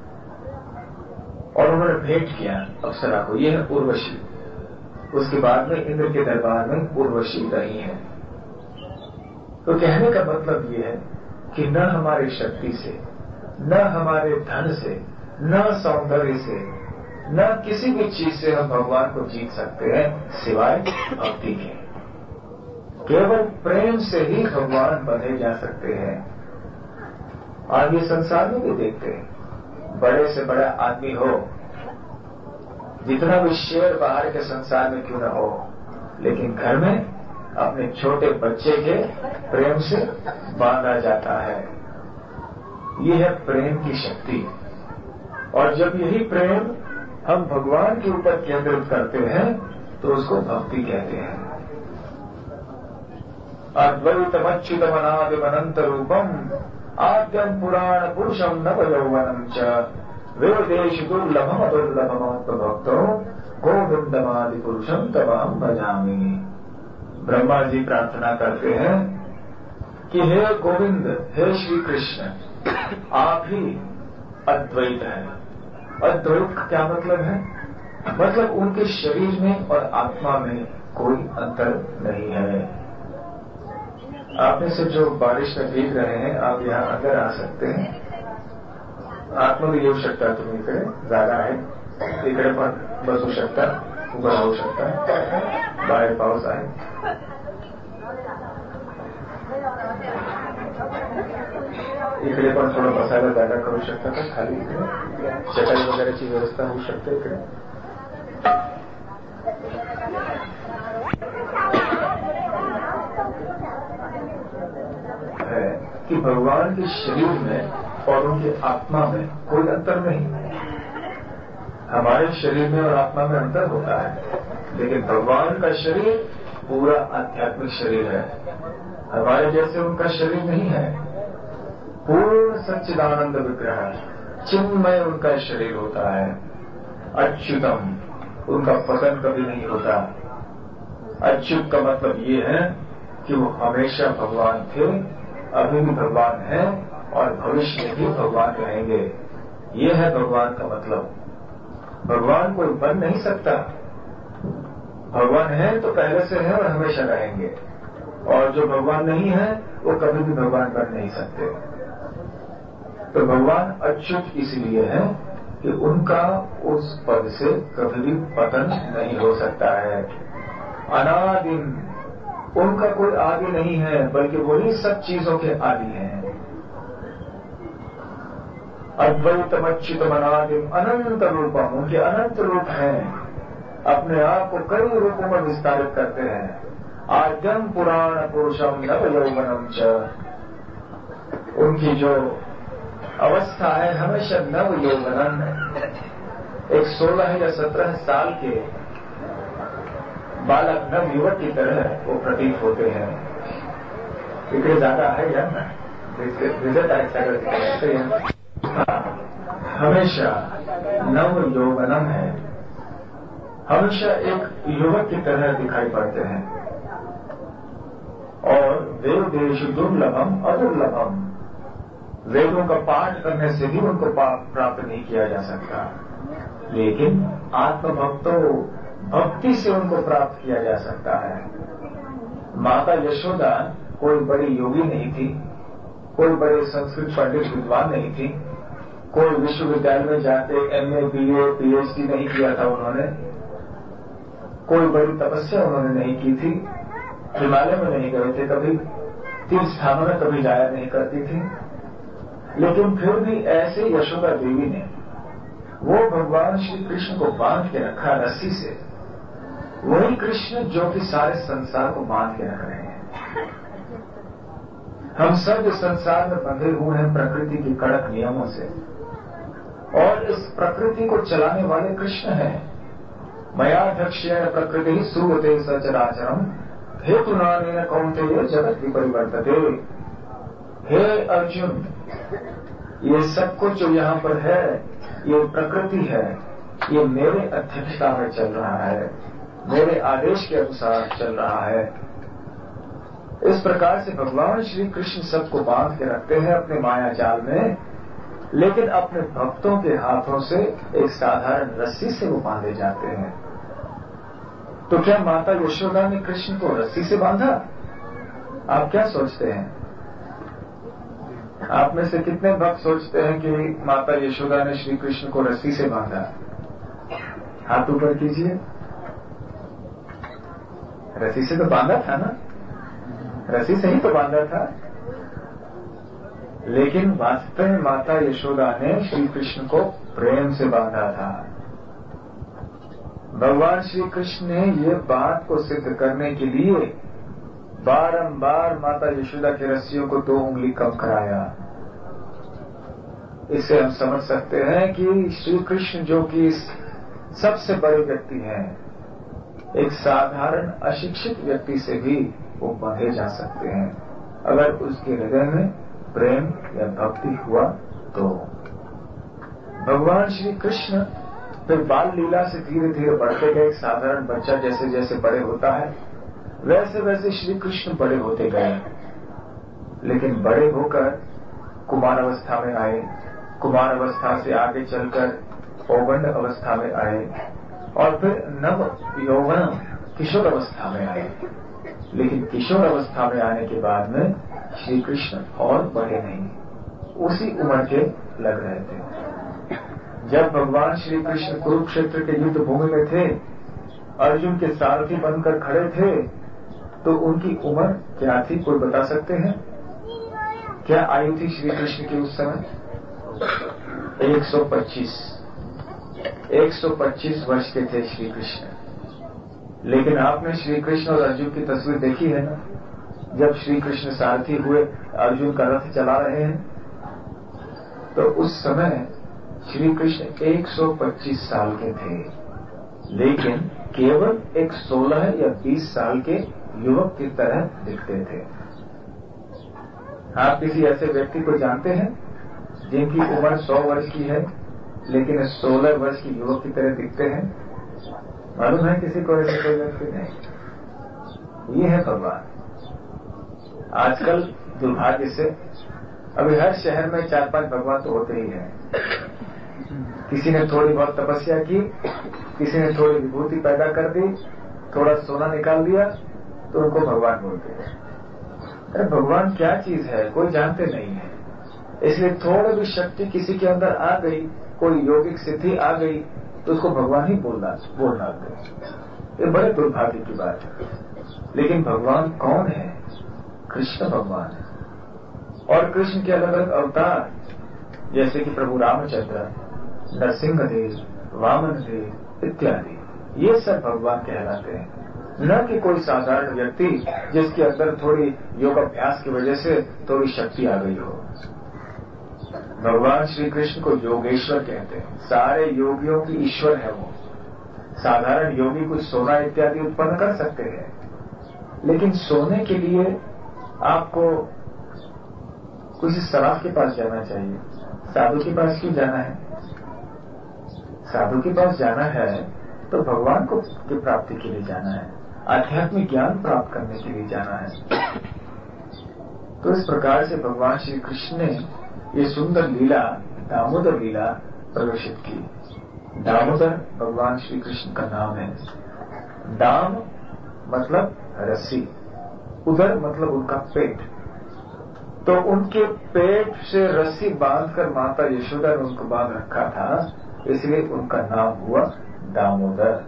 और उन्होंने भेंट किया अप्सरा को, यह है उर्वशी। उसके बाद में इंद्र के दरबार में उर्वशी रही है। तो कहने का मतलब यह है कि न हमारी शक्ति से, न हमारे धन से, न सौंदर्य से, न किसी भी चीज से हम भगवान को जीत सकते हैं सिवाय भक्ति के। केवल प्रेम से ही भगवान बने जा सकते हैं। आज ये संसार में भी देखते हैं, बड़े से बड़ा आदमी हो, जितना भी शेर बाहर के संसार में क्यों न हो, लेकिन घर में अपने छोटे बच्चे के प्रेम से बांधा जाता है। ये है प्रेम की शक्ति। और जब यही प्रेम हम भगवान के ऊपर केंद्रित करते हैं तो उसको भक्ति कहते हैं। अद्वैतमच्युतमनादिमनंत रूपम आद्यम पुराण पुरुषम नव यौवनम च वेदेषु दुर्लभम दुर्लभमात्म भक्तो गोविंदमादि पुरुषम तमहं भजामि। ब्रह्मा जी प्रार्थना करते हैं कि हे गोविंद, हे श्री कृष्ण, आप ही अद्वैत हैं। अद्वैत का क्या मतलब है? मतलब उनके शरीर में और आत्मा में कोई अंतर नहीं है। आप में से जो बारिश में भीग रहे हैं, आप यहाँ अंदर आ सकते हैं। आत्मा भी येऊ शकता तुम्ही इकडे जागा आहे, इकडे पण बसू शकता, उभं राहू शकता, बाहेर पाऊस आहे। इकडे पण थोडं बसायला जागा करू शकता का खाली? इकडे चटाई वगैरेची व्यवस्था होऊ शकते इकडे? है कि भगवान के शरीर में और उनके आत्मा में कोई अंतर नहीं। हमारे शरीर में और आत्मा में अंतर होता है, लेकिन भगवान का शरीर पूरा आध्यात्मिक शरीर है। हमारे जैसे उनका शरीर नहीं है। पूर्ण सच्चिदानंद विग्रह, चिन्मय उनका शरीर होता है। अच्युतम, उनका पतन कभी नहीं होता। अच्युत का मतलब ये है कि वो हमेशा भगवान थे, अभी भी भगवान हैं और भविष्य में भी भगवान रहेंगे। ये है भगवान का मतलब। भगवान कोई बन नहीं सकता। भगवान है तो पहले से है और हमेशा रहेंगे, और जो भगवान नहीं है वो कभी भी भगवान बन नहीं सकते। तो भगवान अच्युत इसलिए है कि उनका उस पद से कभी भी पतन नहीं हो सकता है। अनादिम, उनका कोई आदि नहीं है, बल्कि वही सब चीजों के आदि हैं। अद्वैतम अच्युतम अनादिम अनंत रूपम, उनके अनंत रूप हैं। अपने आप को कई रूपों में विस्तारित करते हैं। आद्यम पुराण पुरुषम नव यौवनम च, उनकी जो अवस्था है हमेशा नव यौवनम। एक 16 या 17 साल के बालक नव युवक की तरह वो प्रतीत होते हैं। इतने ज्यादा है या ना विजय हमेशा नव यौवनम है, हमेशा एक युवक की तरह दिखाई पड़ते हैं। और वेदेषु दुर्लभम अदुर्लभम, वेदों का पाठ करने से भी उनको प्राप्त नहीं किया जा सकता, लेकिन आत्मभक्तों भक्ति से उनको प्राप्त किया जा सकता है। माता यशोदा कोई बड़ी योगी नहीं थी, कोई बड़े संस्कृत पंडित विद्वान नहीं थी, कोई विश्वविद्यालय में जाके MA BA PhD नहीं किया था उन्होंने, कोई बड़ी तपस्या उन्होंने नहीं की थी, हिमालय में नहीं गए थे कभी, तीर्थ स्थानों में कभी जाया नहीं करती थी, लेकिन फिर भी ऐसे यशोदा देवी ने वो भगवान श्री कृष्ण को बांध के रखा रस्सी से। वही कृष्ण जो कि सारे संसार को बांध के रख रहे हैं। हम सब इस संसार में बंधे हुए हैं प्रकृति के कड़क नियमों से, और इस प्रकृति को चलाने वाले कृष्ण हैं। मयाध्यक्षेण प्रकृति सुगते सचराचरम हेतुनानेन कौन्तेय जगत विपरिवर्तते। हे अर्जुन, ये सब कुछ जो यहाँ पर है ये प्रकृति है, ये मेरे अध्यक्षता में चल रहा है, मेरे आदेश के अनुसार चल रहा है। इस प्रकार से भगवान श्री कृष्ण सबको बांध के रखते हैं अपने माया जाल में, लेकिन अपने भक्तों के हाथों से एक साधारण रस्सी से वो बांधे जाते हैं। तो क्या माता यशोदा ने कृष्ण को रस्सी से बांधा? आप क्या सोचते हैं? आप में से कितने भक्त सोचते हैं कि माता यशोदा ने श्री कृष्ण को रस्सी से बांधा? हाथ ऊपर कीजिए। रस्सी से तो बांधा था ना, रस्सी से ही तो बांधा था। लेकिन वास्तव में माता यशोदा ने श्री कृष्ण को प्रेम से बांधा था। भगवान श्री कृष्ण ने ये बात को सिद्ध करने के लिए बारंबार माता यशोदा की रस्सियों को 2 उंगली कम कराया। इससे हम समझ सकते हैं कि श्री कृष्ण जो कि सबसे बड़े व्यक्ति हैं, एक साधारण अशिक्षित व्यक्ति से भी वो बांधे जा सकते हैं, अगर उसके हृदय में प्रेम या भक्ति हुआ तो। भगवान श्री कृष्ण फिर बाल लीला से धीरे धीरे बढ़ते गए। एक साधारण बच्चा जैसे जैसे बड़े होता है वैसे वैसे श्री कृष्ण बड़े होते गए, लेकिन बड़े होकर कुमार अवस्था में आए, कुमार अवस्था से आगे चलकर पौगंड अवस्था में आए, और फिर नव यौवन किशोर अवस्था में आए। लेकिन किशोर अवस्था में आने के बाद में श्री कृष्ण और बढ़े नहीं, उसी उम्र के लग रहे थे। जब भगवान श्री कृष्ण कुरुक्षेत्र के युद्ध भूमि में थे, अर्जुन के सारथी बनकर खड़े थे, तो उनकी उम्र क्या थी? कोई बता सकते हैं? क्या आयु थी श्री कृष्ण की उस समय? 125 वर्ष के थे श्री कृष्ण। लेकिन आपने श्री कृष्ण और अर्जुन की तस्वीर देखी है ना? जब श्री कृष्ण सारथी हुए, अर्जुन का रथ चला रहे हैं, तो उस समय श्री कृष्ण 125 साल के थे, लेकिन केवल एक 16 या 20 साल के युवक की तरह दिखते थे। आप किसी ऐसे व्यक्ति को जानते हैं जिनकी उम्र 100 वर्ष की है लेकिन 16 वर्ष की युवक की तरह दिखते हैं? मालूम है किसी को ऐसे कोई व्यक्ति? नहीं। ये है भगवान। आजकल दुर्भाग्य से अभी हर शहर में 4-5 भगवान तो होते ही हैं। किसी ने थोड़ी बहुत तपस्या की, किसी ने थोड़ी विभूति पैदा कर दी, थोड़ा सोना निकाल दिया, तो उनको भगवान बोलते हैं। अरे भगवान क्या चीज है कोई जानते नहीं है। इसलिए थोड़ी भी शक्ति किसी के अंदर आ गई, कोई यौगिक सिद्धि आ गई, तो उसको भगवान ही बोलना ये बड़े दुर्भाग्य की बात है। लेकिन भगवान कौन है? कृष्ण भगवान है। और कृष्ण के अलग अलग अवतार, जैसे कि प्रभु रामचंद्र, नरसिंहदेव, वामनदेव इत्यादि, ये सब भगवान कहलाते हैं। न कि कोई साधारण व्यक्ति जिसके अंदर थोड़ी योगाभ्यास की वजह से थोड़ी शक्ति आ गई हो। भगवान श्री कृष्ण को योगेश्वर कहते हैं। सारे योगियों की ईश्वर है वो। साधारण योगी कुछ सोना इत्यादि उत्पन्न कर सकते हैं, लेकिन सोने के लिए आपको किसी सराफ के पास जाना चाहिए। साधु के पास क्यों जाना है? साधु के पास जाना है तो भगवान को की प्राप्ति के लिए जाना है, आध्यात्मिक ज्ञान प्राप्त करने के लिए जाना है। तो इस प्रकार से भगवान श्री कृष्ण ने ये सुंदर लीला, दामोदर लीला प्रदर्शित की। दामोदर भगवान श्री कृष्ण का नाम है। दाम मतलब रस्सी, उदर मतलब उनका पेट। तो उनके पेट से रस्सी बांधकर माता यशोदा ने उनको बांध रखा था, इसलिए उनका नाम हुआ दामोदर।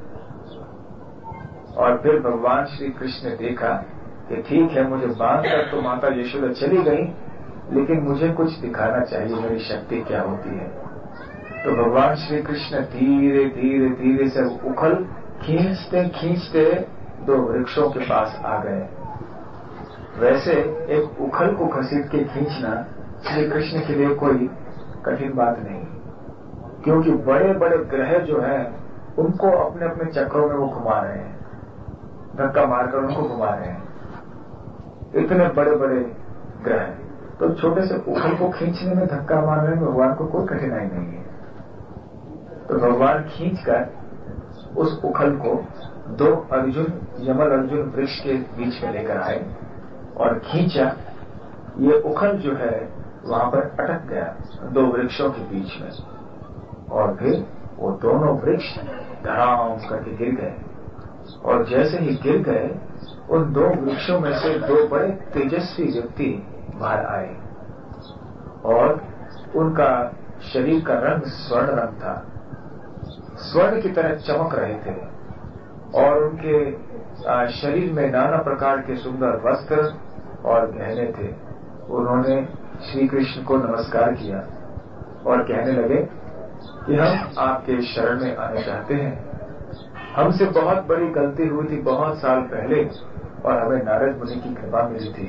और फिर भगवान श्री कृष्ण ने देखा कि ठीक है, मुझे बांधकर तो माता यशोदा चली गई, लेकिन मुझे कुछ दिखाना चाहिए, मेरी शक्ति क्या होती है। तो भगवान श्री कृष्ण धीरे धीरे धीरे से उखल खींचते खींचते 2 वृक्षों के पास आ गए। वैसे एक उखल को घसीट के खींचना श्री कृष्ण के लिए कोई कठिन बात नहीं, क्योंकि बड़े बड़े ग्रह जो हैं उनको अपने अपने चक्रों में वो घुमा रहे हैं, धक्का मारकर उनको घुमा रहे हैं, इतने बड़े बड़े ग्रह। तो छोटे से उखल को खींचने में, धक्का मारने में भगवान को कोई कठिनाई नहीं है। तो भगवान खींचकर उस उखल को 2 अर्जुन, यमल अर्जुन वृक्ष के बीच में लेकर आए और खींचा। ये उखल जो है वहां पर अटक गया 2 वृक्षों के बीच में, और फिर वो दोनों वृक्ष धड़ाम करके गिर गए। और जैसे ही गिर गए, उन 2 वृक्षों में से 2 बड़े तेजस्वी व्यक्ति बाहर आए और उनका शरीर का रंग स्वर्ण रंग था, स्वर्ण की तरह चमक रहे थे। और उनके शरीर में नाना प्रकार के सुंदर वस्त्र और गहने थे। उन्होंने श्री कृष्ण को नमस्कार किया और कहने लगे कि हम आपके शरण में आना चाहते हैं। हमसे बहुत बड़ी गलती हुई थी बहुत साल पहले, और हमें नारद मुनि की कृपा मिली थी।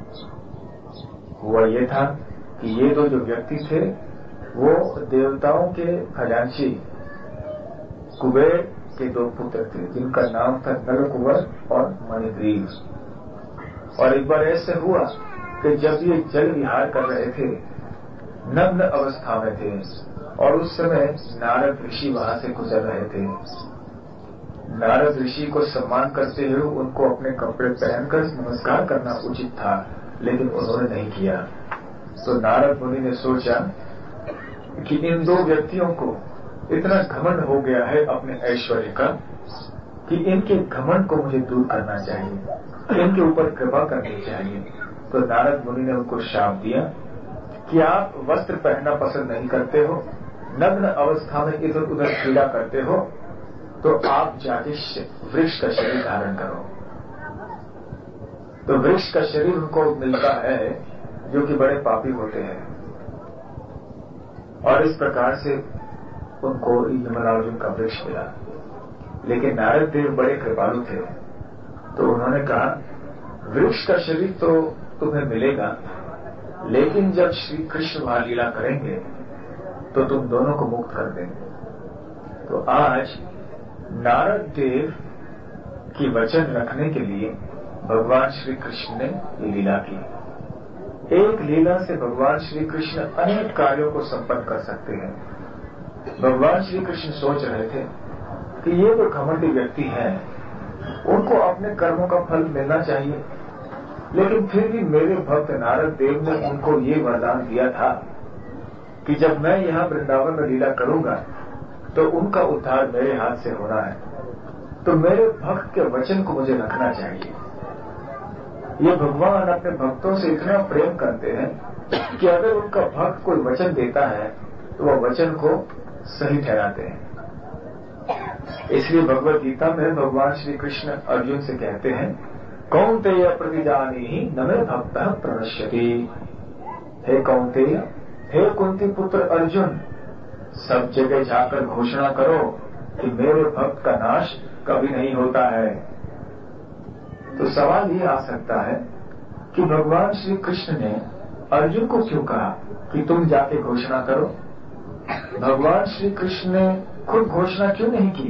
हुआ ये था कि ये 2 जो व्यक्ति थे वो देवताओं के खजांची कुबेर के 2 पुत्र थे, जिनका नाम था नलकुबर और मणिग्रीव। और एक बार ऐसे हुआ कि जब ये जल विहार कर रहे थे, नग्न अवस्था में थे, और उस समय नारद ऋषि वहां से गुजर रहे थे। नारद ऋषि को सम्मान करते हुए उनको अपने कपड़े पहनकर नमस्कार करना उचित था, लेकिन उन्होंने नहीं किया। तो नारद मुनि ने सोचा कि इन 2 व्यक्तियों को इतना घमंड हो गया है अपने ऐश्वर्य का कि इनके घमंड को मुझे दूर करना चाहिए, इनके ऊपर कृपा करनी चाहिए। तो नारद मुनि ने उनको शाप दिया कि आप वस्त्र पहनना पसंद नहीं करते हो, नग्न अवस्था में इधर उधर क्रीड़ा करते हो, तो आप जाके वृक्ष का शरीर धारण करो। तो वृक्ष का शरीर उनको मिलता है जो कि बड़े पापी होते हैं, और इस प्रकार से उनको यमराजुन का वृक्ष मिला। लेकिन नारद देव बड़े कृपालु थे, तो उन्होंने कहा वृक्ष का शरीर तो तुम्हें मिलेगा, लेकिन जब श्री कृष्ण वहां लीला करेंगे तो तुम दोनों को मुक्त कर देंगे। तो आज नारद देव की वचन रखने के लिए भगवान श्री कृष्ण ने ये लीला की। एक लीला से भगवान श्री कृष्ण अनेक कार्यों को संपन्न कर सकते हैं। भगवान श्री कृष्ण सोच रहे थे कि ये जो घमंडी व्यक्ति हैं, उनको अपने कर्मों का फल मिलना चाहिए, लेकिन फिर भी मेरे भक्त नारद देव ने उनको ये वरदान दिया था कि जब मैं यहां वृंदावन में लीला करूंगा तो उनका उद्धार मेरे हाथ से होना है, तो मेरे भक्त के वचन को मुझे रखना चाहिए। ये भगवान अपने भक्तों से इतना प्रेम करते हैं कि अगर उनका भक्त कोई वचन देता है तो वह वचन को सही ठहराते हैं। इसलिए भगवद गीता में भगवान श्री कृष्ण अर्जुन से कहते हैं, कौन्तेय प्रतिजानीहि न मे भक्तः प्रणश्यति। हे कौन्तेय, हे कुंती पुत्र अर्जुन, सब जगह जाकर घोषणा करो कि मेरे भक्त का नाश कभी नहीं होता है। तो सवाल ये आ सकता है कि भगवान श्री कृष्ण ने अर्जुन को क्यों कहा कि तुम जाके घोषणा करो? भगवान श्री कृष्ण ने खुद घोषणा क्यों नहीं की?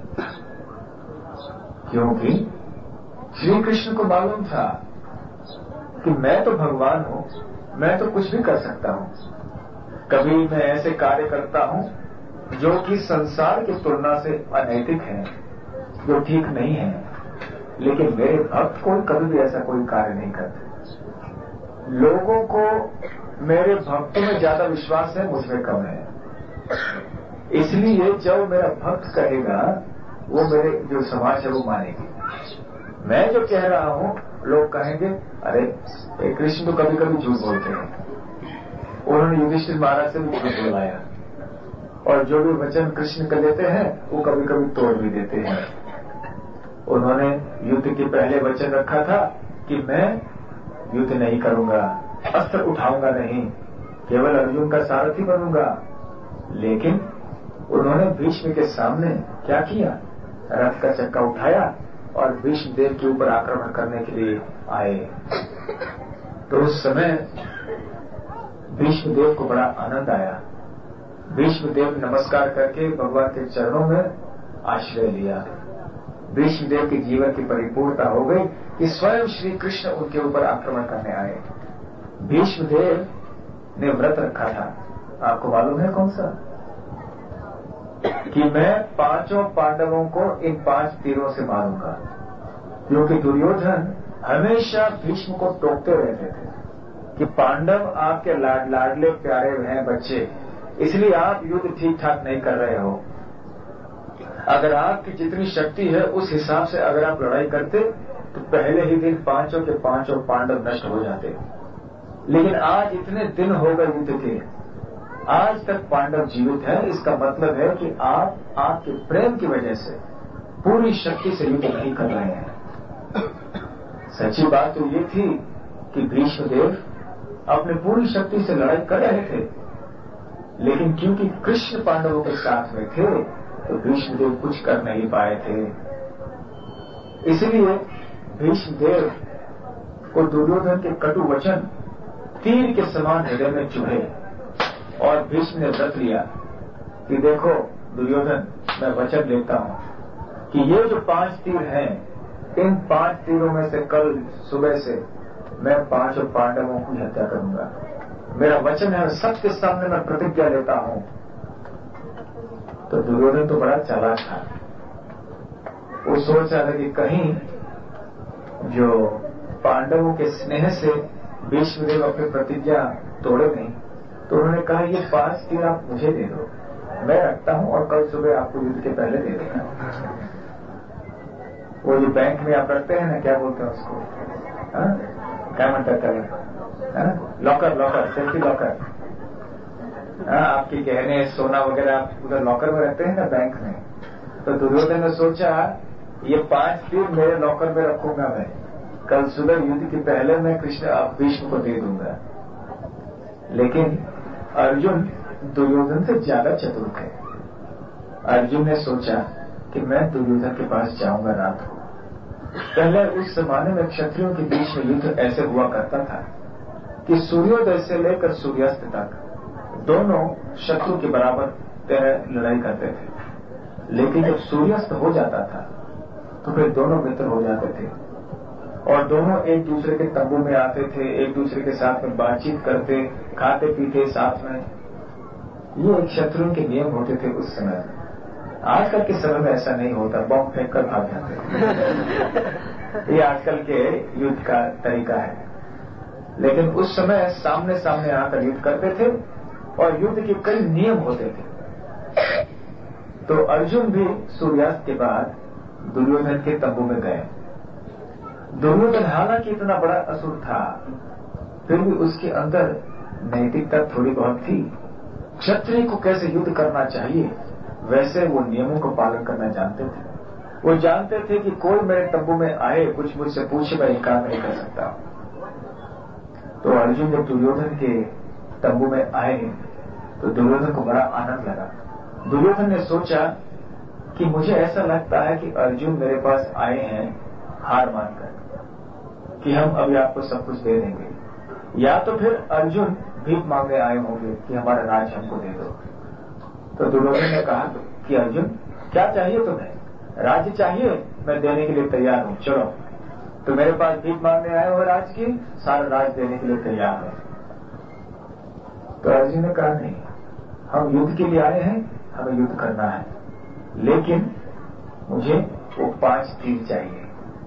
क्योंकि श्री कृष्ण को मालूम था कि मैं तो भगवान हूं, मैं तो कुछ भी कर सकता हूं। कभी मैं ऐसे कार्य करता हूं जो कि संसार की तुलना से अनैतिक है, जो ठीक नहीं है, लेकिन मेरे भक्त को कभी भी ऐसा कोई कार्य नहीं करते। लोगों को मेरे भक्तों में ज्यादा विश्वास है, मुझ में कम है। इसलिए जब मेरा भक्त कहेगा वो मेरे जो समाज है वो मानेगी। मैं जो कह रहा हूं लोग कहेंगे अरे कृष्ण तो कभी कभी झूठ बोलते हैं। उन्होंने युधिष्ठिर महाराज से भी झूठ बोलाया, और जो भी वचन कृष्ण कर लेते हैं वो कभी कभी तोड़ भी देते हैं। उन्होंने युद्ध के पहले वचन रखा था कि मैं युद्ध नहीं करूंगा, अस्त्र उठाऊंगा नहीं, केवल अर्जुन का सारथी बनूंगा। लेकिन उन्होंने भीष्म के सामने क्या किया? रथ का चक्का उठाया और भीष्म देव के ऊपर आक्रमण करने के लिए आए। तो उस समय भीष्म देव को बड़ा आनंद आया। भीष्म देव ने नमस्कार करके भगवान के चरणों में आश्रय लिया। भीष्म देव के जीवन की परिपूर्णता हो गई कि स्वयं श्री कृष्ण उनके ऊपर आक्रमण करने आए। भीष्म देव ने व्रत रखा था, आपको मालूम है कौन सा? कि मैं 5 पांडवों को इन 5 तीरों से मारूंगा, क्योंकि दुर्योधन हमेशा भीष्म को टोकते रहते थे कि पांडव आपके लाडले प्यारे हैं बच्चे, इसलिए आप युद्ध ठीक ठाक नहीं कर रहे हो। अगर आपकी जितनी शक्ति है उस हिसाब से अगर आप लड़ाई करते तो पहले ही दिन 5 के 5 पांडव नष्ट हो जाते। लेकिन आज इतने दिन हो गए युद्ध के, आज तक पांडव जीवित है। इसका मतलब है कि आप आपके प्रेम की वजह से पूरी शक्ति से युद्ध नहीं कर रहे हैं। सच्ची बात तो ये थी कि भीष्म देव अपनी पूरी शक्ति से लड़ाई कर रहे थे, लेकिन क्योंकि कृष्ण पांडवों के साथ में थे तो भीष्म देव कुछ कर नहीं पाए थे। इसलिए भीष्म देव को दुर्योधन के कटु वचन तीर के समान हृदय में चुभे, और भीष्म ने व्रत लिया कि देखो दुर्योधन, मैं वचन लेता हूं कि ये जो 5 तीर हैं, इन 5 तीरों में से कल सुबह से मैं 5 पांडवों की हत्या करूंगा। मेरा वचन है, सबके सामने मैं प्रतिज्ञा लेता हूं। तो दुर्योधन तो बड़ा चालाक था, वो सोच रहा था कि कहीं जो पांडवों के स्नेह से भीष्मदेव अपनी प्रतिज्ञा तोड़े नहीं। तो उन्होंने कहा ये 5 तीर आप मुझे दे दो, मैं रखता हूं और कल सुबह आपको युद्ध के पहले दे देना। वो जो बैंक में आप रखते हैं ना, क्या बोलते हैं उसको, क्या म्हणतात लॉकर, सेफ्टी लॉकर। आपके गहने सोना वगैरह आप उधर लॉकर में रखते हैं ना बैंक में। तो दुर्योधन ने सोचा ये 5 तीर मेरे लॉकर में रखूंगा मैं, कल सुबह युद्ध के पहले मैं कृष्ण भीष्म को दे दूंगा। लेकिन अर्जुन दुर्योधन से ज्यादा चतुर थे। अर्जुन ने सोचा कि मैं दुर्योधन के पास जाऊंगा रात को। पहले उस जमाने में क्षत्रियों के बीच में युद्ध ऐसे हुआ करता था कि सूर्योदय से लेकर सूर्यास्त तक दोनों शत्रु के बराबर लड़ाई करते थे, लेकिन जब सूर्यास्त हो जाता था तो फिर दोनों मित्र हो जाते थे और दोनों एक दूसरे के तंबू में आते थे, एक दूसरे के साथ में बातचीत करते, खाते पीते साथ में। ये एक शत्रुओं के नियम होते थे उस समय। आजकल के समय में ऐसा नहीं होता, बम फेंक कर भाग जाते। ये आजकल के युद्ध का तरीका है, लेकिन उस समय सामने सामने आकर युद्ध करते थे और युद्ध के कई नियम होते थे। तो अर्जुन भी सूर्यास्त के बाद दुर्योधन के तंबू में गए। दुर्योधन हालांकि इतना बड़ा असुर था, फिर भी उसके अंदर नैतिकता थोड़ी बहुत थी। क्षत्रिय को कैसे युद्ध करना चाहिए वैसे वो नियमों को पालन करना जानते थे। वो जानते थे कि कोई मेरे तंबू में आए, कुछ मुझसे पूछे, मैं इनकार नहीं कर सकता। तो अर्जुन जब दुर्योधन के तंबू में आए तो दुर्योधन को बड़ा आनंद लगा। दुर्योधन ने सोचा कि मुझे ऐसा लगता है कि अर्जुन मेरे पास आए हैं हार मानकर कि हम अभी आपको सब कुछ दे देंगे, या तो फिर अर्जुन भीख मांगने आए होंगे कि हमारा राज हमको दे दो। तो दुर्योधन ने कहा कि अर्जुन क्या चाहिए तुम्हें? राज्य चाहिए? मैं देने के लिए तैयार हूं, चलो। तो मेरे पास भीख मांगने आए हो राज की, सारा राज देने के लिए तैयार है। तो अर्जुन ने कहा नहीं, हम युद्ध के लिए आए हैं, हमें युद्ध करना है, लेकिन मुझे वो 5 तीर चाहिए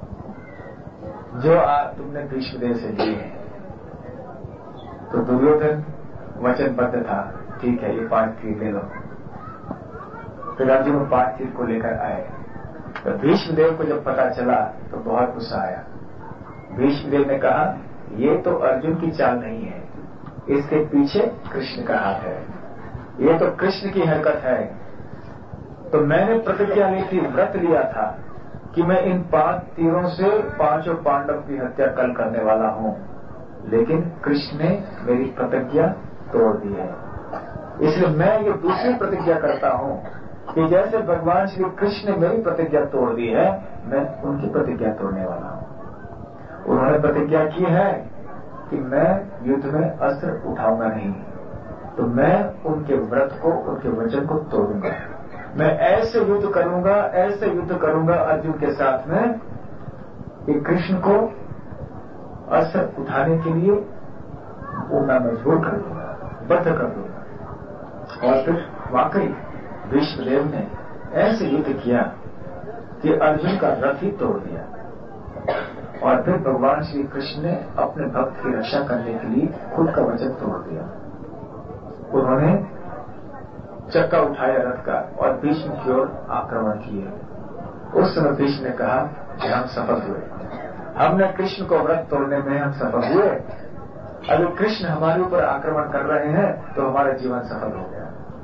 जो तुमने भीष्मदेव से लिए हैं। तो दुर्योधन वचनबद्ध था, ठीक है ये 5 तीर ले लो। फिर अर्जुन वो 5 तीर को लेकर आए। तो भीष्मदेव को जब पता चला तो बहुत गुस्सा आया। भीष्मदेव ने कहा ये तो अर्जुन की चाल नहीं है, इसके पीछे कृष्ण का हाथ है, ये तो कृष्ण की हरकत है। तो मैंने प्रतिज्ञा ली थी, व्रत लिया था कि मैं इन 5 तीरों से 5 पांडव की हत्या कल करने वाला हूं, लेकिन कृष्ण ने मेरी प्रतिज्ञा तोड़ दी है। इसलिए मैं ये दूसरी प्रतिज्ञा करता हूं कि जैसे भगवान श्री कृष्ण ने मेरी प्रतिज्ञा तोड़ दी है, मैं उनकी प्रतिज्ञा तोड़ने वाला हूं। उन्होंने प्रतिज्ञा की है कि मैं युद्ध में अस्त्र उठाऊंगा नहीं, तो मैं उनके व्रत को, उनके वचन को तोड़ूंगा। मैं ऐसे युद्ध करूंगा अर्जुन के साथ में कि कृष्ण को अस्त्र उठाने के लिए वो मैं मजबूर कर दूंगा, बद्ध कर दूंगा। और फिर वाकई भीष्मदेव ने ऐसे युद्ध किया कि अर्जुन का रथ ही तोड़ दिया। और फिर भगवान श्री कृष्ण ने अपने भक्त की रक्षा करने के लिए खुद का वचन तोड़ दिया। उन्होंने चक्का उठाया रथ का और भीष्म की ओर आक्रमण किए। उस समय भीष्म ने कहा कि हम सफल हुए, हमने कृष्ण को व्रत तोड़ने में हम सफल हुए। अगर कृष्ण हमारे ऊपर आक्रमण कर रहे हैं तो हमारा जीवन सफल हो गया।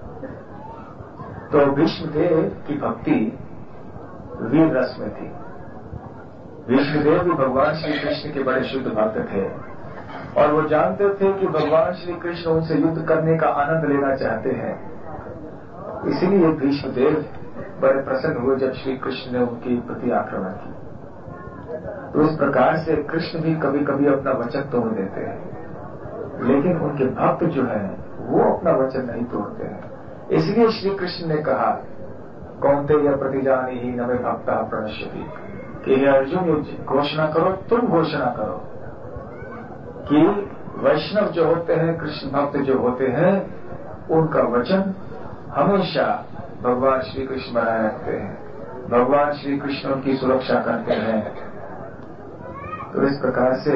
तो भीष्मदेव की भक्ति वीर रस में थी। भीष्मदेव भी भगवान श्री कृष्ण के बड़े शुद्ध भक्त थे और वो जानते थे कि भगवान श्री कृष्ण उनसे युद्ध करने का आनंद लेना चाहते हैं। इसीलिए भीष्मदेव बड़े प्रसन्न हुए जब श्री कृष्ण ने उनके प्रति आक्रमण किया। तो इस प्रकार से कृष्ण भी कभी कभी अपना वचन तोड़ देते हैं, लेकिन उनके भक्त जो हैं वो अपना वचन नहीं तोड़ते हैं। इसलिए श्री कृष्ण ने कहा कौन्तेय प्रतिजानी ही न मे भक्ता प्रणश्यति, कि हे अर्जुन घोषणा करो, तुम घोषणा करो कि वैष्णव जो होते हैं, कृष्ण भक्त जो होते हैं, उनका वचन हमेशा भगवान श्री कृष्ण बनाए रखते हैं, भगवान श्री कृष्ण उनकी सुरक्षा करते हैं। तो इस प्रकार से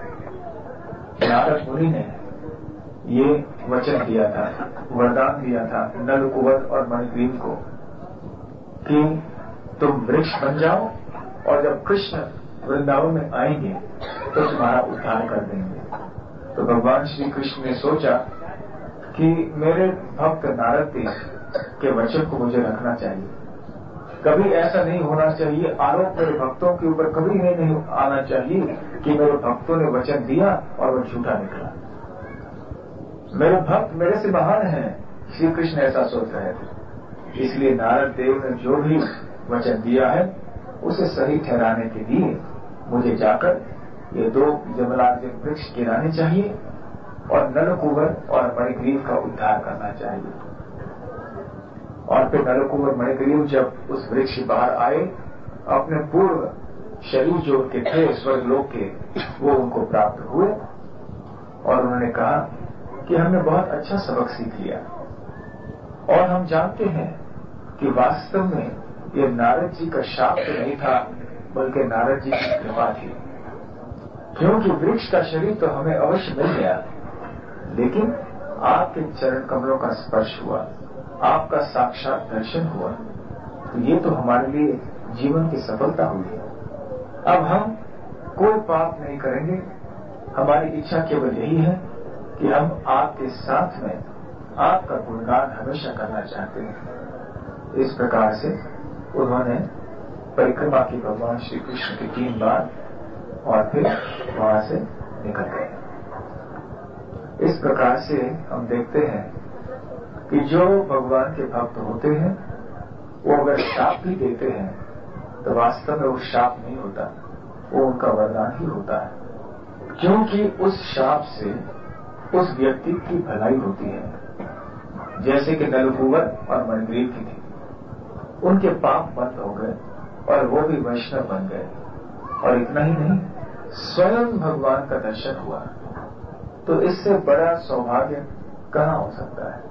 नारद मुनि ने ये वचन दिया था, वरदान दिया था नल कुवत और मणिग्रीव को कि तुम वृक्ष बन जाओ और जब कृष्ण वृंदावन में आएंगे तो तुम्हारा उद्धार कर देंगे। तो भगवान श्री कृष्ण ने सोचा कि मेरे भक्त नारद के वचन को मुझे रखना चाहिए। कभी ऐसा नहीं होना चाहिए, आरोप मेरे भक्तों के ऊपर कभी नहीं आना चाहिए कि मेरे भक्तों ने वचन दिया और वो झूठा निकला। मेरे भक्त मेरे से महान हैं, श्री कृष्ण ऐसा सोच रहे थे। इसलिए नारद देव ने जो भी वचन दिया है उसे सही ठहराने के लिए मुझे जाकर ये 2 जमलार्जुन वृक्ष गिराने चाहिए और नलकूबर और मणिग्रीव का उद्धार करना चाहिए। और फिर नलकूबर मणिग्रीव जब उस वृक्ष के बाहर आए, अपने पूर्व शरीर जो उनके थे स्वर्गलोक के, वो उनको प्राप्त हुए और उन्होंने कहा कि हमने बहुत अच्छा सबक सीख लिया और हम जानते हैं कि वास्तव में ये नारद जी का शाप तो नहीं था, बल्कि नारद जी की कृपा थी। क्योंकि वृक्ष का शरीर तो हमें अवश्य मिल गया, लेकिन आपके चरण कमलों का स्पर्श हुआ, आपका साक्षात दर्शन हुआ, तो ये तो हमारे लिए जीवन की सफलता हुई। अब हम कोई पाप नहीं करेंगे, हमारी इच्छा केवल यही है कि हम आपके साथ में आपका गुणगान हमेशा करना चाहते हैं। इस प्रकार से उन्होंने परिक्रमा की भगवान श्री कृष्ण की 3 बार और फिर वहां से निकल गए। इस प्रकार से हम देखते हैं कि जो भगवान के भक्त होते हैं वो अगर शाप भी देते हैं तो वास्तव में वो शाप नहीं होता, वो उनका वरदान ही होता है। क्योंकि उस शाप से उस व्यक्ति की भलाई होती है। जैसे कि नलकूबर और मणिग्रीव की थी, उनके पाप बंद हो गए और वो भी वैष्णव बन गए। और इतना ही नहीं, स्वयं भगवान का दर्शन हुआ। तो इससे बड़ा सौभाग्य कहां हो सकता है।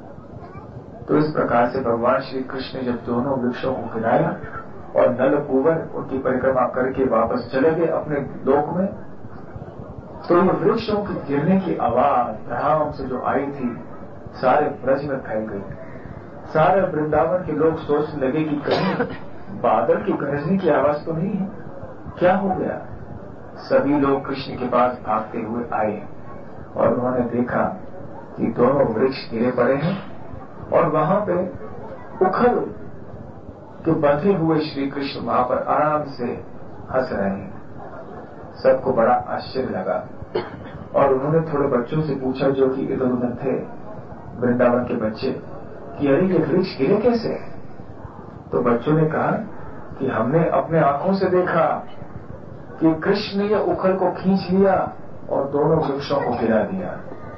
तो इस प्रकार से भगवान श्री कृष्ण ने जब दोनों वृक्षों को गिराया और नलकूबर उनकी परिक्रमा करके वापस चले गए अपने लोक में, तो ये वृक्षों की गिरने की आवाज धाम से जो आई थी सारे ब्रज में फैल गई। सारे वृंदावन के लोग सोचने लगे कि कहीं बादल की गरजने की आवाज तो नहीं है, क्या हो गया। सभी लोग कृष्ण के पास भागते हुए आए और उन्होंने देखा कि दोनों वृक्ष गिरे पड़े हैं और वहां पे उखल के बंधे हुए श्री कृष्ण वहां पर आराम से हंस रहे हैं। सबको बड़ा आश्चर्य लगा और उन्होंने थोड़े बच्चों से पूछा जो कि इधर उधर थे, वृंदावन के बच्चे, कि अरे ये वृक्ष गिरे कैसे। तो बच्चों ने कहा कि हमने अपने आंखों से देखा कि कृष्ण ने यह उखल को खींच लिया और दोनों वृक्षों को गिरा दिया।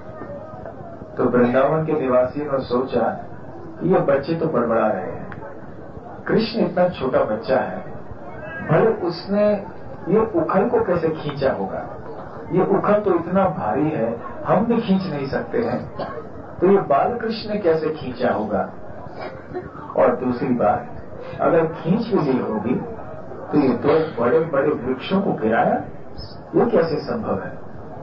तो वृंदावन के निवासियों ने सोचा कि ये बच्चे तो बड़बड़ा रहे हैं, कृष्ण इतना छोटा बच्चा है, भले उसने ये उखल को कैसे खींचा होगा। ये उखल तो इतना भारी है, हम भी खींच नहीं सकते हैं, तो ये बाल कृष्ण ने कैसे खींचा होगा। और दूसरी बात, अगर खींच भी ली होगी तो ये 2 बड़े बड़े वृक्षों को गिराया, ये कैसे संभव है।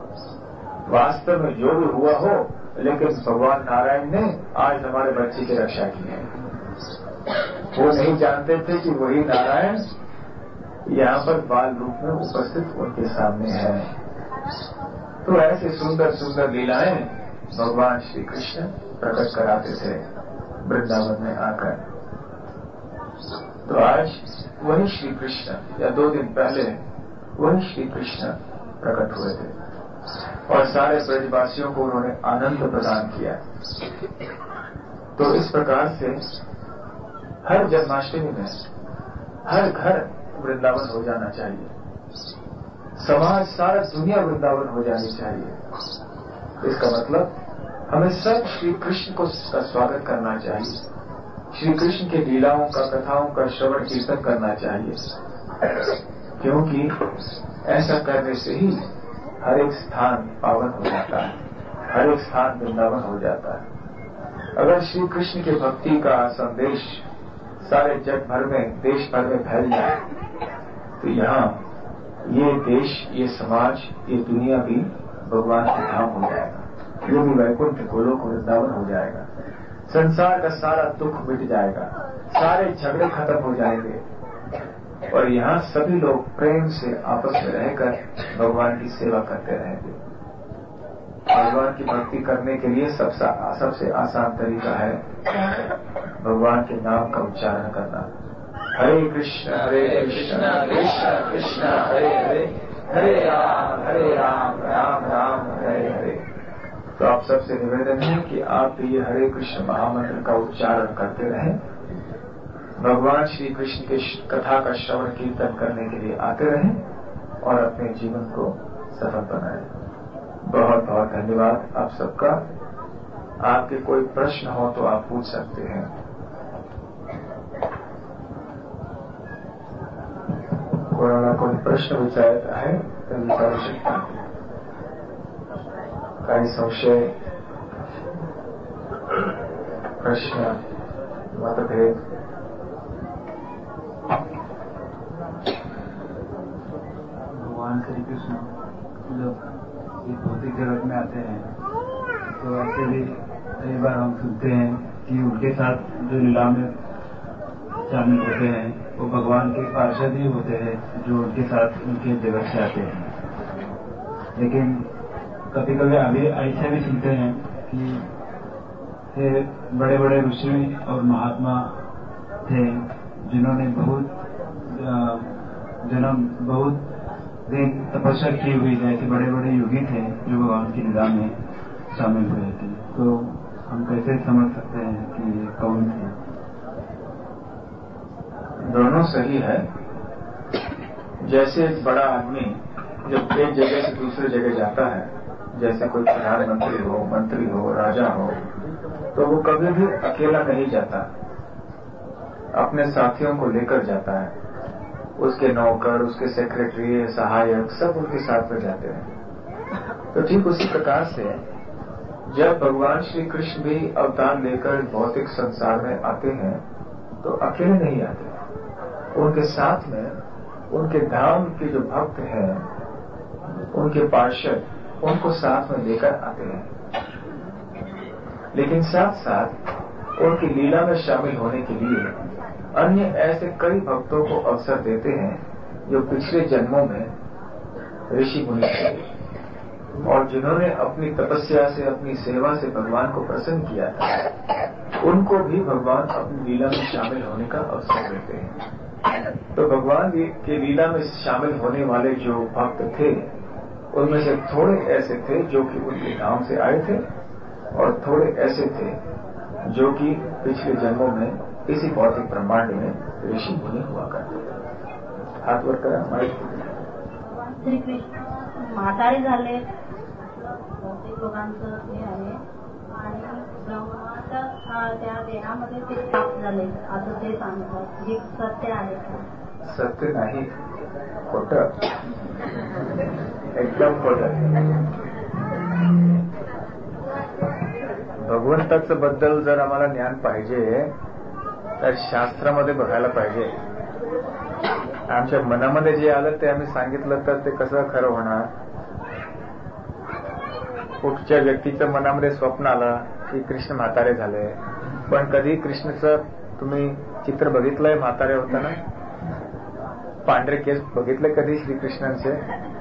वास्तव में जो भी हुआ हो, लेकिन भगवान नारायण ने आज हमारे बच्चे की रक्षा की है। वो नहीं जानते थे कि वही नारायण यहाँ पर बाल रूप में उपस्थित उनके सामने है। तो ऐसे सुंदर सुंदर लीलाएं भगवान श्री कृष्ण प्रकट कराते थे वृंदावन में आकर। तो आज वही श्री कृष्ण, या 2 दिन पहले वही श्री कृष्ण प्रकट हुए थे और सारे ब्रजवासियों को उन्होंने आनंद प्रदान किया। तो इस प्रकार से हर जन्माष्टमी में हर घर वृंदावन हो जाना चाहिए, समाज सारा दुनिया वृंदावन हो जानी चाहिए। इसका मतलब हमें सब श्री कृष्ण को का स्वागत करना चाहिए, श्री कृष्ण के लीलाओं का, कथाओं का श्रवण कीर्तन करना चाहिए। क्योंकि ऐसा करने से ही हर एक स्थान पावन हो जाता है, हर एक स्थान वृंदावन हो जाता है। अगर श्री कृष्ण की भक्ति का संदेश सारे जग भर में, देश भर में फैल जाए तो यहाँ ये देश, ये समाज, ये दुनिया भी भगवान का धाम हो जाएगा, ये भी वैकुंठ गोलोक वृंदावन हो जाएगा। संसार का सारा दुख मिट जाएगा, सारे झगड़े खत्म हो जाएंगे और यहाँ सभी लोग प्रेम से आपस में रहकर भगवान की सेवा करते रहेंगे। भगवान की भक्ति करने के लिए सबसे आसान तरीका है भगवान के नाम का उच्चारण करना। हरे कृष्ण कृष्ण कृष्ण हरे हरे, हरे राम राम राम हरे हरे। तो आप सबसे निवेदन है कि आप ये हरे कृष्ण महामंत्र का उच्चारण करते रहें, भगवान श्री कृष्ण के कथा का श्रवण कीर्तन करने के लिए आते रहें और अपने जीवन को सफल बनाएं। बहुत बहुत धन्यवाद आप सबका। आपके कोई प्रश्न हो तो आप पूछ सकते हैं। कोई प्रश्न विचारता है तो विचारू शकता है। काही संशय, प्रश्न, मतभेद? भगवान श्री कृष्ण जब इस भौतिक जगत में आते हैं तो ऐसे भी कई बार हम सुनते हैं कि उनके साथ जो लीला में शामिल होते हैं वो भगवान के पार्षद ही होते हैं जो उनके साथ उनके जगत से आते हैं। लेकिन कभी कभी अभी ऐसे भी सुनते हैं कि बड़े बड़े ऋषि और महात्मा थे जिन्होंने बहुत दिन तपस्या की हुई, जैसे बड़े बड़े योगी थे जो भगवान की लीला में शामिल हुए थे। तो हम कैसे समझ सकते हैं कि ये कौन थे? दोनों सही है। जैसे एक बड़ा आदमी जब एक जगह से दूसरे जगह जाता है, जैसे कोई प्रधानमंत्री हो, मंत्री हो, राजा हो, तो वो कभी भी अकेला नहीं जाता, अपने साथियों को लेकर जाता है। उसके नौकर, उसके सेक्रेटरी, सहायक सब उनके साथ में जाते हैं। तो ठीक उसी प्रकार से जब भगवान श्री कृष्ण भी अवतार लेकर भौतिक संसार में आते हैं तो अकेले नहीं आते, उनके साथ में उनके धाम के जो भक्त हैं, उनके पार्षद, उनको साथ में लेकर आते हैं। लेकिन साथ साथ उनकी लीला में शामिल होने के लिए अन्य ऐसे कई भक्तों को अवसर देते हैं जो पिछले जन्मों में ऋषि मुनि थे और जिन्होंने अपनी तपस्या से, अपनी सेवा से भगवान को प्रसन्न किया था, उनको भी भगवान अपनी लीला में शामिल होने का अवसर देते हैं। तो भगवान की लीला में शामिल होने वाले जो भक्त थे उनमें से थोड़े ऐसे थे जो कि उनके गांव से आए थे और थोड़े ऐसे थे जो कि पिछले जन्मों में इसी भौतिक ब्रह्मांड में ऋषि मुनि हुआ करते थे। हाथ वर करा। श्री कृष्ण म्हातारे झाले, भौतिक लोकांचं हे आहे आणि ब्रह्माच्या त्या देहामध्ये ते स्थाप झाले असं ते सांगतात. हे सत्य आहे का? सत्य नाही, खोटं, एकदम खोटं. भगवंताचं बद्दल जर आम्हाला ज्ञान पाहिजे तर शास्त्रामध्ये बघायला पाहिजे. आमच्या मनामध्ये जे आलं ते आम्ही सांगितलं तर ते कसं खरं होणार? कुठच्या व्यक्तीच्या मनामध्ये स्वप्न आलं की कृष्ण म्हातारे झाले, पण कधी कृष्णाचं तुम्ही चित्र बघितलंय म्हातारे होताना? पांढरे केस बघितले कधी श्रीकृष्णांचे?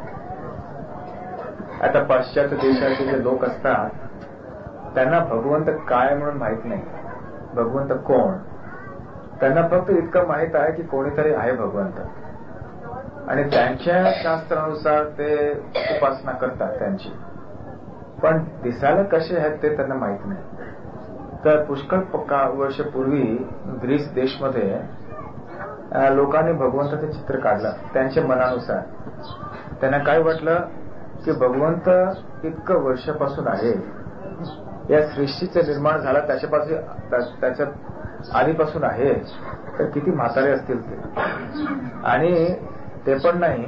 आता पाश्चात्य देशाचे जे लोक असतात त्यांना भगवंत काय म्हणून माहित नाही. भगवंत कोण? त्यांना फक्त इतकं माहित आहे की कोणीतरी आहे भगवंत आणि त्यांच्या शास्त्रानुसार ते उपासना करतात त्यांची, पण दिसायला कसे आहेत ते त्यांना माहित नाही. तर पुष्कळ वर्षापूर्वी ग्रीस देशमध्ये लोकांनी भगवंताचं चित्र काढलं त्यांच्या मनानुसार. त्यांना काय वाटलं की भगवंत इतकं वर्षापासून आहे, या सृष्टीचं निर्माण झालं त्याच्या आधीपासून आहे, तर किती म्हातारे असतील ते. आणि ते पण नाही,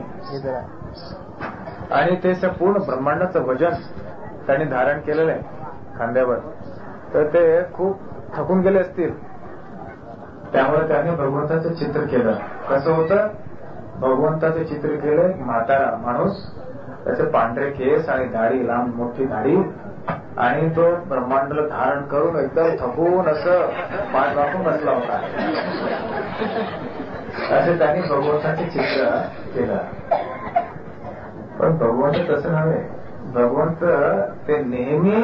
आणि ते पूर्ण ब्रह्मांडाचं वजन त्यांनी धारण केलेलं आहे खांद्यावर, तर ते खूप थकून गेले असतील. त्यामुळे त्याने भगवंताचं चित्र केलं. कसं होतं? भगवंताचं चित्र केलं म्हातारा माणूस, त्याचे पांढरे केस आणि दाढी, लांब मोठी दाढी, आणि तो ब्रह्मांडाला धारण करून एकदम थकून असं पाठ वाकून बसला होता. असे त्यांनी भगवंताचे चित्र केलं. पण भगवंत तसं नव्हे. भगवंत ते नेहमी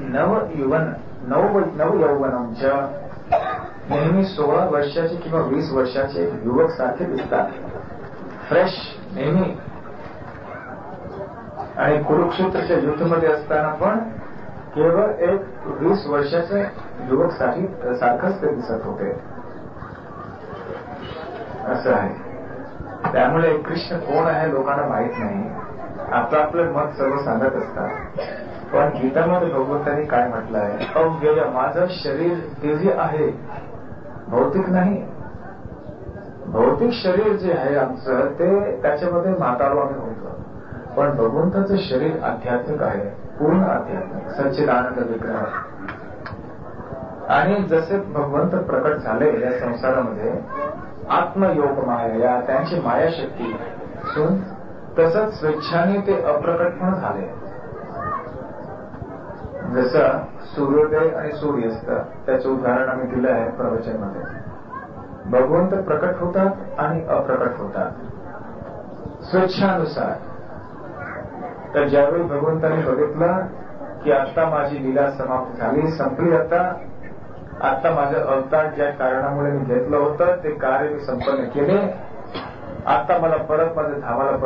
नवयौवनांच्या नेहमी 16 वर्षाचे किंवा 20 वर्षाचे युवक सारखे दिसतात, फ्रेश नेहमी. आणि कुरुक्षेत्राच्या युद्धामध्ये असताना पण केवळ एक 20 वर्षाच्या युवक सारखंच ते दिसत होते. असं आहे. त्यामुळे कृष्ण कोण आहे लोकांना माहित नाही. आपलं मत सर्व सांगत असतात. पण गीतामध्ये भगवंतांनी काय म्हटलं आहे, अव्यय माझं शरीर ते जे आहे भौतिक नाही. भौतिक शरीर जे आहे आमचं ते त्याच्यामध्ये म्हातारो आम्ही होतो. पण भगवंताचं शरीर आध्यात्मिक आहे, पूर्ण आध्यात्मिक सच्चिदानंद विग्रह. आणि जसे भगवंत प्रकट झाले या संसारामध्ये आत्मयोग माया त्यांची मायाशक्ती असून तसंच स्वेच्छाने ते अप्रकट पण झाले. जसं सूर्योदय आणि सूर्यास्त त्याचं उदाहरण आम्ही दिलं आहे प्रवचनमध्ये. भगवंत प्रकट होतात आणि अप्रकट होतात स्वेच्छानुसार. तर ज्यावेळी भगवंतांनी बघितलं की आता माझी लीला समाप्त झाली, संपली, आता माझं अवतार ज्या कारणामुळे मी घेतलं होतं ते कार्य मी संपन्न केले, आता मला परत माझं धामाला